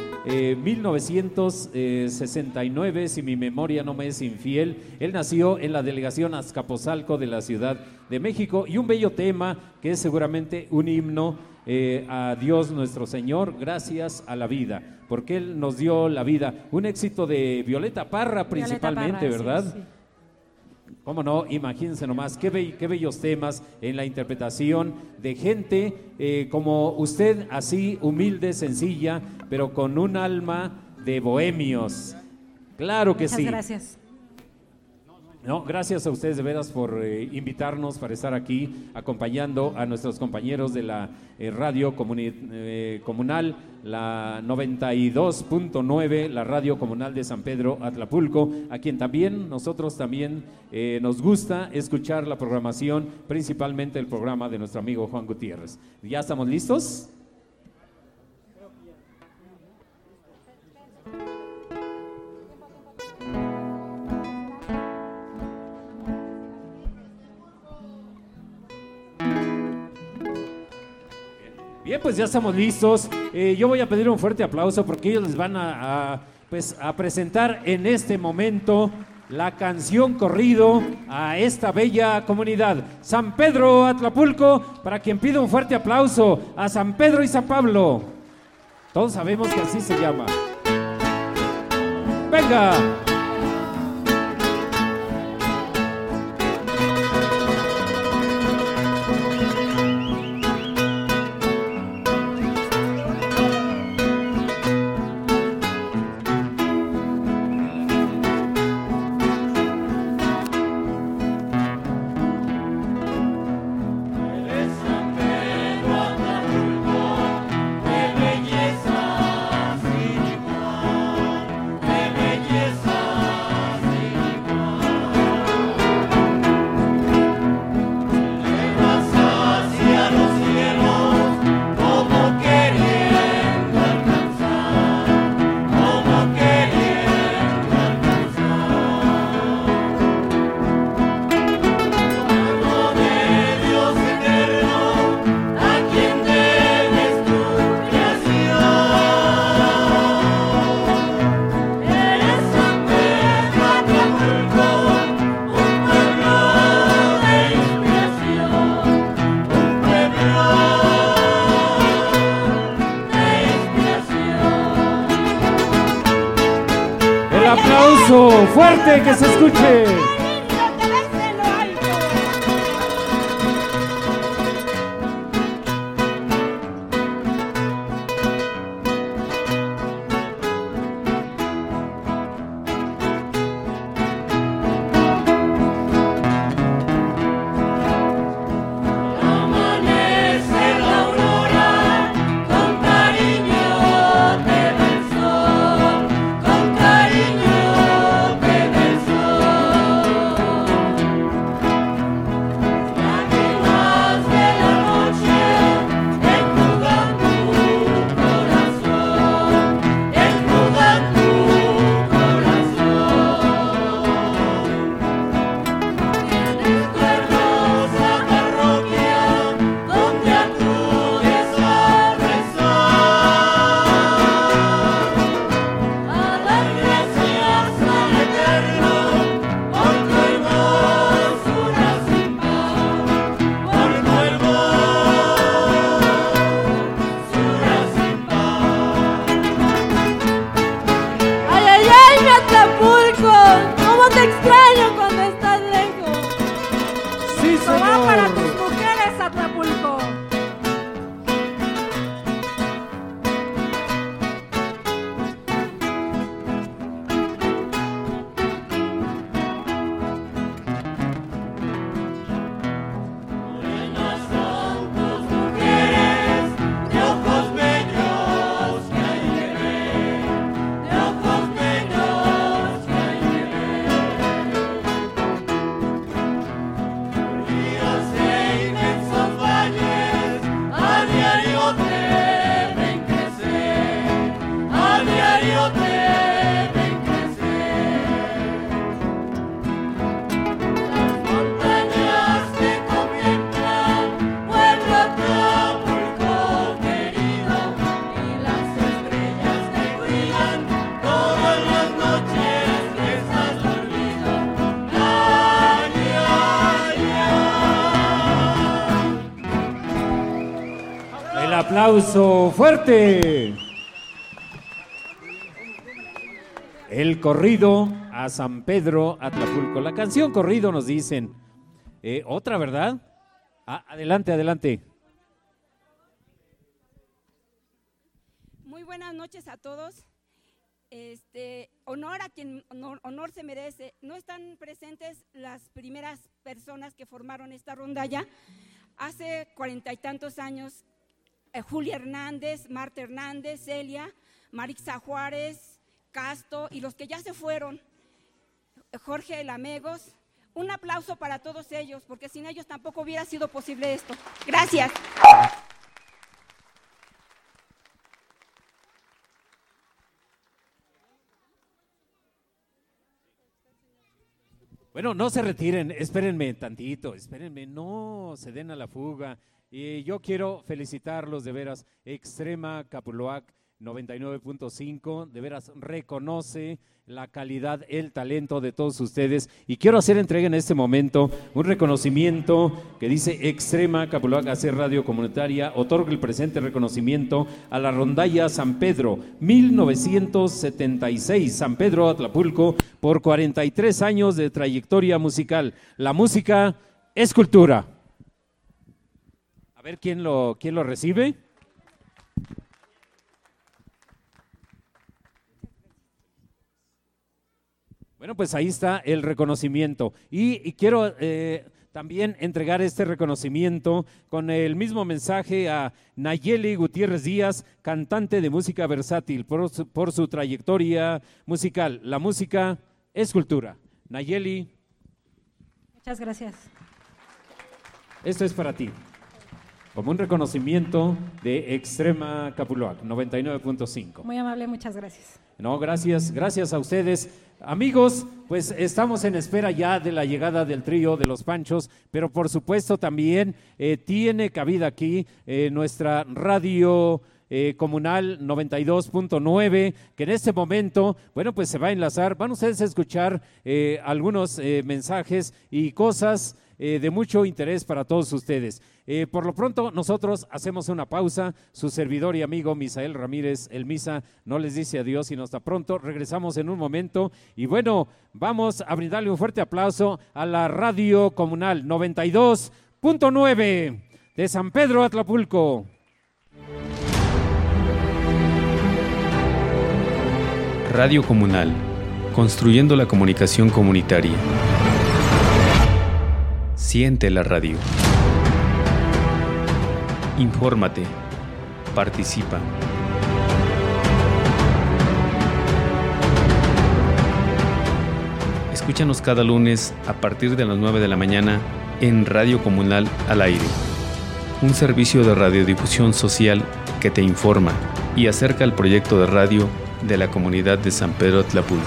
Speaker 12: 1969, si mi memoria no me es infiel. Él nació en la delegación Azcapotzalco de la Ciudad de México, y un bello tema que es seguramente un himno a Dios nuestro Señor, gracias a la vida, porque Él nos dio la vida. Un éxito de Violeta Parra principalmente, Violeta Parra, ¿verdad? Sí. ¿Cómo no? Imagínense nomás, qué bellos temas en la interpretación de gente como usted, así humilde, sencilla, pero con un alma de bohemios. Claro que sí.
Speaker 15: Muchas gracias.
Speaker 12: No, gracias a ustedes de veras por invitarnos para estar aquí acompañando a nuestros compañeros de la radio comunal, la 92.9, la radio comunal de San Pedro Atlapulco, a quien también nosotros también nos gusta escuchar la programación, principalmente el programa de nuestro amigo Juan Gutiérrez. ¿Ya estamos listos? Bien, pues ya estamos listos. Yo voy a pedir un fuerte aplauso porque ellos les van a presentar en este momento la canción corrido a esta bella comunidad. San Pedro Atlapulco, para quien pide un fuerte aplauso a San Pedro y San Pablo. Todos sabemos que así se llama. ¡Venga!
Speaker 8: Belleza
Speaker 12: aplauso fuerte que se escuche. Aplauso fuerte. El corrido a San Pedro Atlapulco. La canción corrido nos dicen. Otra, ¿verdad? Adelante, adelante.
Speaker 17: Muy buenas noches a todos. Honor a quien honor se merece. No están presentes las primeras personas que formaron esta rondalla. Hace 40 y tantos años, Julia Hernández, Marta Hernández, Celia, Marixa Juárez, Casto y los que ya se fueron, Jorge Lamegos. Un aplauso para todos ellos, porque sin ellos tampoco hubiera sido posible esto. Gracias.
Speaker 12: Bueno, no se retiren, espérenme tantito, espérenme, no se den a la fuga. Y yo quiero felicitarlos de veras, Extrema Capuluac 99.5, de veras reconoce la calidad, el talento de todos ustedes y quiero hacer entrega en este momento un reconocimiento que dice Extrema Capuluac AC Radio Comunitaria, otorga el presente reconocimiento a la rondalla San Pedro 1976, San Pedro Atlapulco, por 43 años de trayectoria musical. La música es cultura. A ver quién lo recibe. Bueno, pues ahí está el reconocimiento y quiero también entregar este reconocimiento con el mismo mensaje a Nayeli Gutiérrez Díaz, cantante de música versátil, por su trayectoria musical. La música es cultura. Nayeli.
Speaker 15: Muchas gracias.
Speaker 12: Esto es para ti, como un reconocimiento de Extrema Capuluac 99.5.
Speaker 15: Muy amable, muchas gracias.
Speaker 12: No, gracias a ustedes. Amigos, pues estamos en espera ya de la llegada del trío de Los Panchos, pero por supuesto también tiene cabida aquí nuestra radio comunal 92.9, que en este momento, bueno, pues se va a enlazar. Van ustedes a escuchar algunos mensajes y cosas de mucho interés para todos ustedes. Por lo pronto, nosotros hacemos una pausa. Su servidor y amigo Misael Ramírez, el Misa, no les dice adiós, sino hasta pronto. Regresamos en un momento y bueno, vamos a brindarle un fuerte aplauso a la Radio Comunal 92.9 de San Pedro Atlapulco.
Speaker 5: Radio Comunal, construyendo la comunicación comunitaria. Siente la radio. Infórmate. Participa. Escúchanos cada lunes a partir de las 9 de la mañana en Radio Comunal al Aire. Un servicio de radiodifusión social que te informa y acerca al proyecto de radio de la comunidad de San Pedro Atlapulco.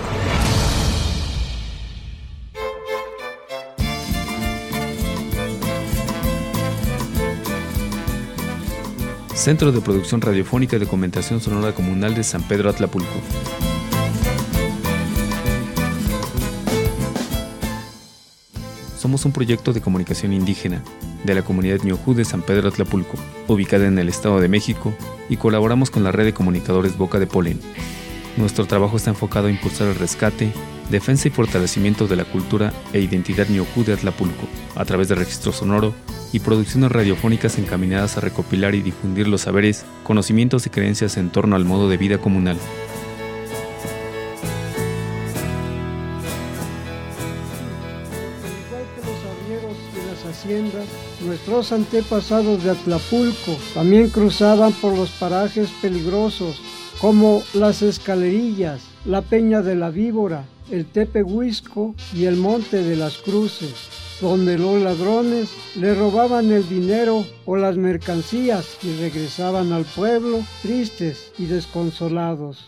Speaker 5: Centro de Producción Radiofónica y Documentación Sonora Comunal de San Pedro Atlapulco. Somos un proyecto de comunicación indígena de la comunidad ñojú de San Pedro Atlapulco, ubicada en el Estado de México, y colaboramos con la red de comunicadores Boca de Polen. Nuestro trabajo está enfocado a impulsar el rescate, defensa y fortalecimiento de la cultura e identidad ñojú de Atlapulco, a través de registro sonoro y producciones radiofónicas encaminadas a recopilar y difundir los saberes, conocimientos y creencias en torno al modo de vida comunal.
Speaker 13: Igual que los arrieros y las haciendas, nuestros antepasados de Atlapulco también cruzaban por los parajes peligrosos, como las Escalerillas, la Peña de la Víbora, el Tepehuisco y el Monte de las Cruces, donde los ladrones le robaban el dinero o las mercancías y regresaban al pueblo tristes y desconsolados.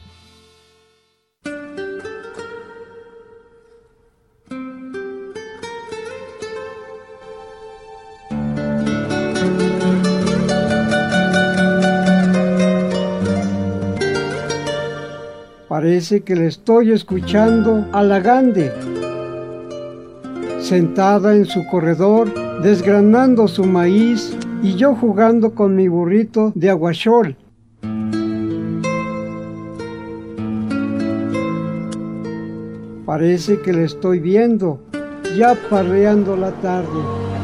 Speaker 13: Parece que le estoy escuchando a la Gande, sentada en su corredor, desgranando su maíz, y yo jugando con mi burrito de aguachol. Parece que le estoy viendo, ya parreando la tarde.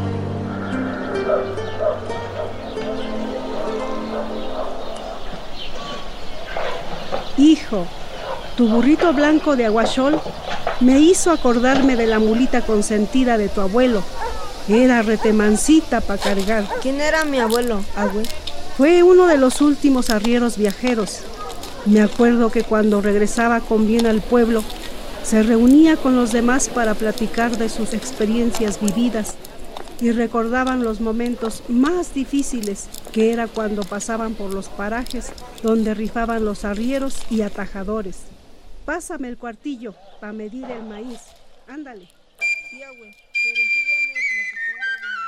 Speaker 18: Hijo, tu burrito blanco de aguachol me hizo acordarme de la mulita consentida de tu abuelo. Era retemancita para cargar.
Speaker 19: ¿Quién era mi abuelo?
Speaker 18: Fue uno de los últimos arrieros viajeros. Me acuerdo que cuando regresaba con bien al pueblo, se reunía con los demás para platicar de sus experiencias vividas y recordaban los momentos más difíciles, que era cuando pasaban por los parajes donde rifaban los arrieros y atajadores. Pásame el cuartillo para medir el maíz. Ándale.
Speaker 19: Sí, abue, pero sígueme platicando de mi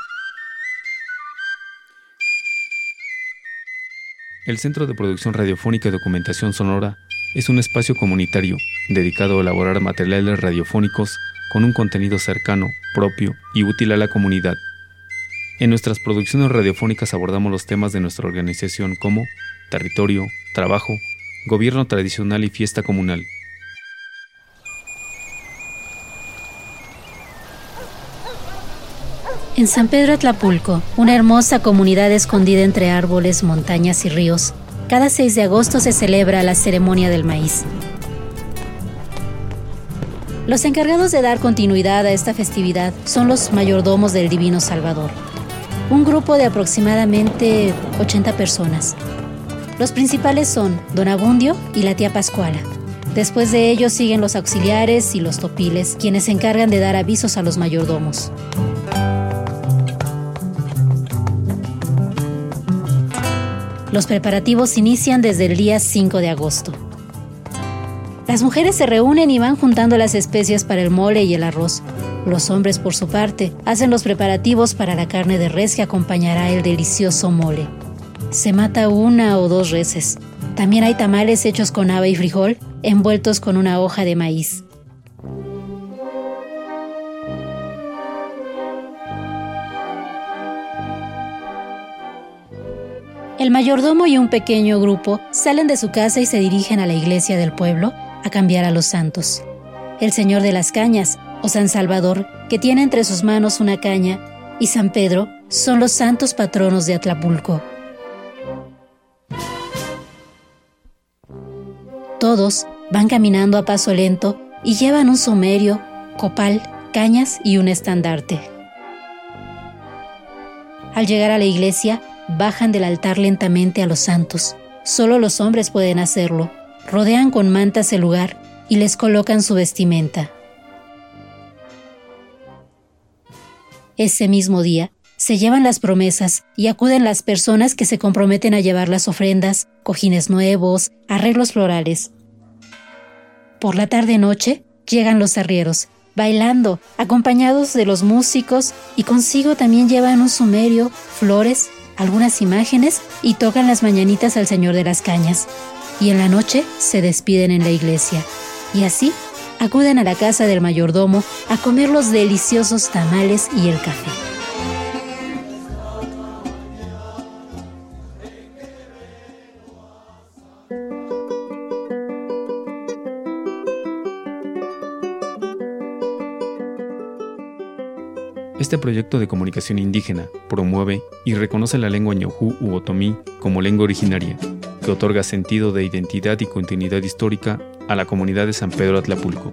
Speaker 19: abuelita.
Speaker 5: El Centro de Producción Radiofónica y Documentación Sonora es un espacio comunitario dedicado a elaborar materiales radiofónicos con un contenido cercano, propio y útil a la comunidad. En nuestras producciones radiofónicas abordamos los temas de nuestra organización como territorio, trabajo, gobierno tradicional y fiesta comunal.
Speaker 20: En San Pedro Atlapulco, una hermosa comunidad escondida entre árboles, montañas y ríos, cada 6 de agosto se celebra la ceremonia del maíz. Los encargados de dar continuidad a esta festividad son los mayordomos del Divino Salvador, un grupo de aproximadamente 80 personas. Los principales son Don Abundio y la tía Pascuala. Después de ellos siguen los auxiliares y los topiles, quienes se encargan de dar avisos a los mayordomos. Los preparativos inician desde el día 5 de agosto. Las mujeres se reúnen y van juntando las especias para el mole y el arroz. Los hombres, por su parte, hacen los preparativos para la carne de res que acompañará el delicioso mole. Se mata 1 o 2 reses. También hay tamales hechos con haba y frijol, envueltos con una hoja de maíz. El mayordomo y un pequeño grupo salen de su casa y se dirigen a la iglesia del pueblo a cambiar a los santos. El Señor de las Cañas, o San Salvador, que tiene entre sus manos una caña, y San Pedro son los santos patronos de Atlapulco. Todos van caminando a paso lento y llevan un somerio, copal, cañas y un estandarte. Al llegar a la iglesia, bajan del altar lentamente a los santos. Solo los hombres pueden hacerlo. Rodean con mantas el lugar y les colocan su vestimenta. Ese mismo día, se llevan las promesas y acuden las personas que se comprometen a llevar las ofrendas, cojines nuevos, arreglos florales. Por la tarde-noche, llegan los arrieros, bailando, acompañados de los músicos, y consigo también llevan un sumerio, flores, algunas imágenes y tocan las mañanitas al Señor de las Cañas. Y en la noche se despiden en la iglesia. Y así acuden a la casa del mayordomo a comer los deliciosos tamales y el café.
Speaker 5: Este proyecto de comunicación indígena promueve y reconoce la lengua ñojú u otomí como lengua originaria, que otorga sentido de identidad y continuidad histórica a la comunidad de San Pedro Atlapulco.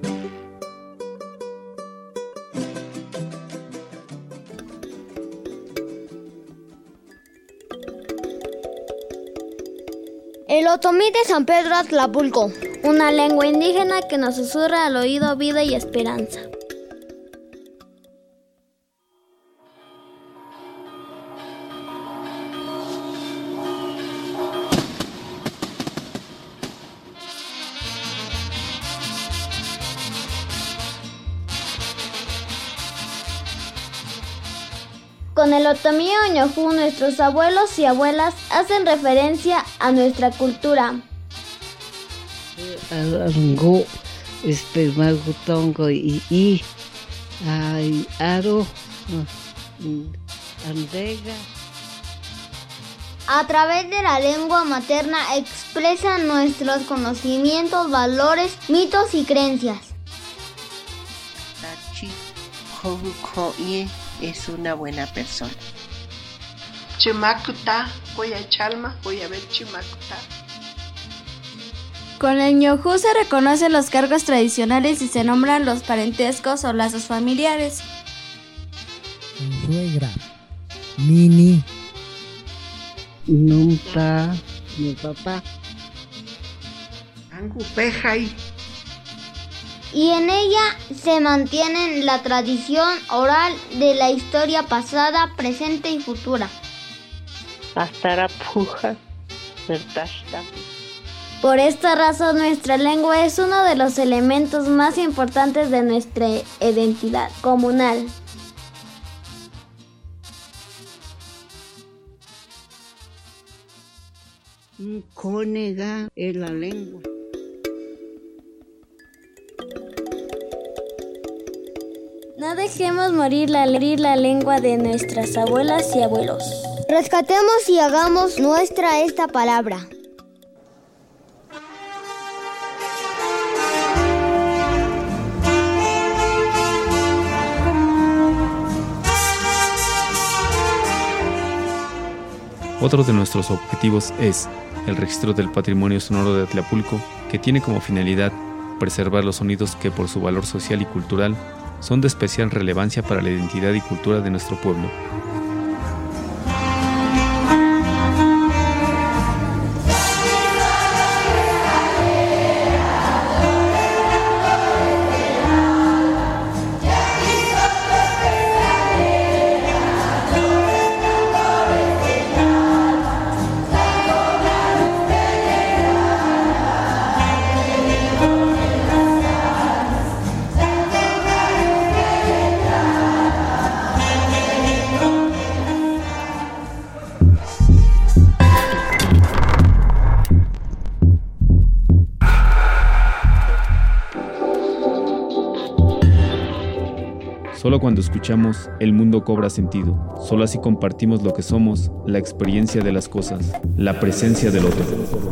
Speaker 2: El otomí de San Pedro Atlapulco, una lengua indígena que nos susurra al oído vida y esperanza. Con el otomí o ñojú, nuestros abuelos y abuelas hacen referencia a nuestra cultura.
Speaker 21: Arungo, Margutongo y Aro, Andega.
Speaker 2: A través de la lengua materna expresan nuestros conocimientos, valores, mitos y creencias.
Speaker 22: Es una buena persona.
Speaker 19: Chimakuta, voy a Chalma, voy a ver Chimakuta.
Speaker 3: Con el ñojú se reconocen los cargos tradicionales y se nombran los parentescos o lazos familiares.
Speaker 23: Suegra, Mini,
Speaker 21: Nunta, mi papá.
Speaker 19: Angupejay.
Speaker 2: Y en ella se mantiene la tradición oral de la historia pasada, presente y futura. Por esta razón, nuestra lengua es uno de los elementos más importantes de nuestra identidad comunal.
Speaker 21: Cónega es la lengua.
Speaker 2: No dejemos morir la lengua de nuestras abuelas y abuelos. Rescatemos y hagamos nuestra esta palabra.
Speaker 5: Otro de nuestros objetivos es el registro del patrimonio sonoro de Atlapulco, que tiene como finalidad preservar los sonidos que por su valor social y cultural son de especial relevancia para la identidad y cultura de nuestro pueblo. Solo cuando escuchamos, el mundo cobra sentido. Solo así compartimos lo que somos, la experiencia de las cosas, la presencia del otro.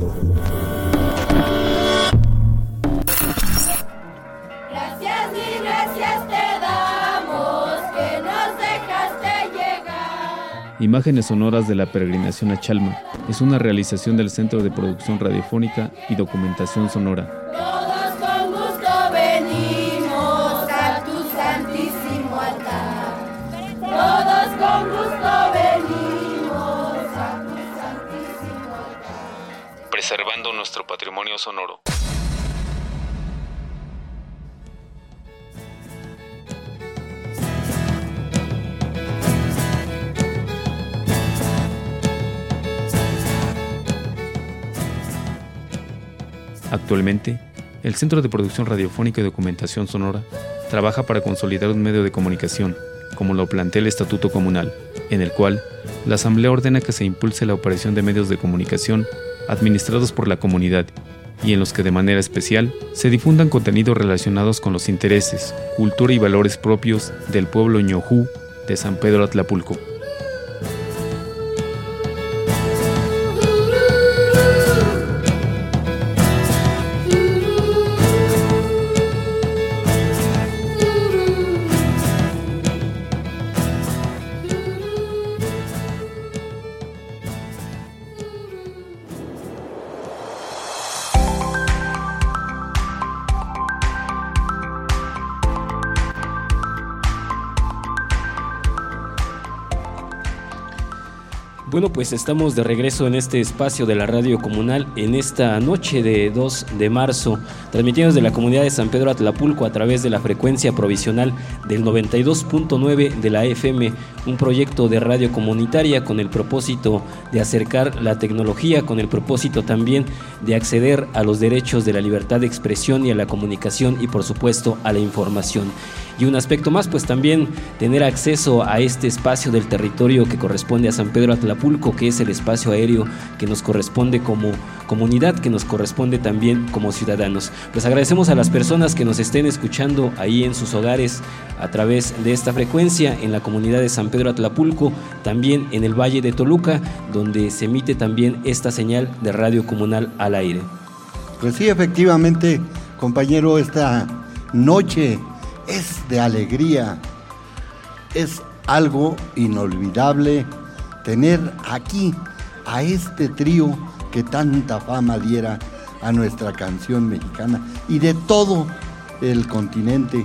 Speaker 11: Gracias y gracias te damos que nos dejaste llegar.
Speaker 5: Imágenes sonoras de la peregrinación a Chalma es una realización del Centro de Producción Radiofónica y Documentación Sonora.
Speaker 11: Todos con gusto venimos a tu santísimo altar. Todos con gusto venimos a tu santísimo altar.
Speaker 5: Preservando nuestro patrimonio sonoro. Actualmente, el Centro de Producción Radiofónica y Documentación Sonora trabaja para consolidar un medio de comunicación, como lo plantea el Estatuto Comunal, en el cual la Asamblea ordena que se impulse la operación de medios de comunicación administrados por la comunidad y en los que de manera especial se difundan contenidos relacionados con los intereses, cultura y valores propios del pueblo ñojú de San Pedro Atlapulco.
Speaker 1: Bueno, pues estamos de regreso en este espacio de la radio comunal en esta noche de 2 de marzo, transmitiendo desde la comunidad de San Pedro Atlapulco a través de la frecuencia provisional del 92.9 de la FM, un proyecto de radio comunitaria con el propósito de acercar la tecnología, con el propósito también de acceder a los derechos de la libertad de expresión y a la comunicación y por supuesto a la información. Y un aspecto más, pues también tener acceso a este espacio del territorio que corresponde a San Pedro Atlapulco, que es el espacio aéreo que nos corresponde como comunidad, que nos corresponde también como ciudadanos. Pues agradecemos a las personas que nos estén escuchando ahí en sus hogares a través de esta frecuencia en la comunidad de San Pedro Atlapulco, también en el Valle de Toluca, donde se emite también esta señal de radio comunal al aire.
Speaker 4: Pues sí, efectivamente, compañero, esta noche es de alegría, es algo inolvidable tener aquí a este trío que tanta fama diera a nuestra canción mexicana y de todo el continente.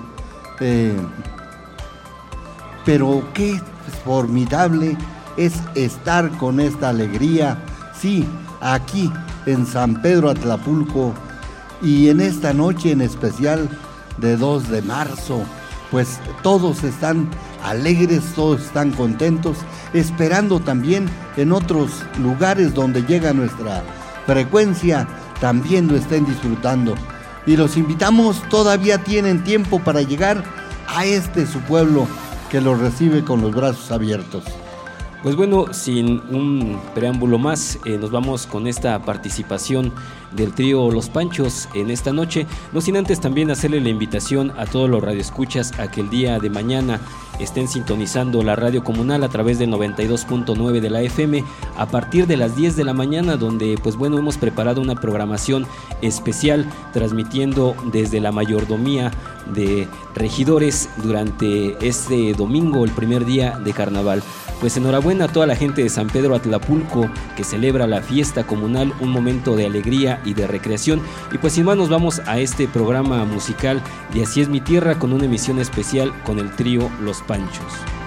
Speaker 4: Pero qué formidable es estar con esta alegría, sí, aquí en San Pedro Atlapulco y en esta noche en especial de 2 de marzo, pues todos están alegres, todos están contentos, esperando también en otros lugares donde llega nuestra frecuencia, también lo estén disfrutando. Y los invitamos, todavía tienen tiempo para llegar a su pueblo que los recibe con los brazos abiertos.
Speaker 1: Pues bueno, sin un preámbulo más, nos vamos con esta participación del trío Los Panchos en esta noche, no sin antes también hacerle la invitación a todos los radioescuchas a que el día de mañana estén sintonizando la radio comunal a través del 92.9 de la FM a partir de las 10 de la mañana, donde pues bueno, hemos preparado una programación especial transmitiendo desde la mayordomía de regidores durante este domingo, el primer día de carnaval. Pues enhorabuena a toda la gente de San Pedro Atlapulco que celebra la fiesta comunal, un momento de alegría y de recreación. Y pues sin más nos vamos a este programa musical de Así es mi tierra con una emisión especial con el trío Los Panchos.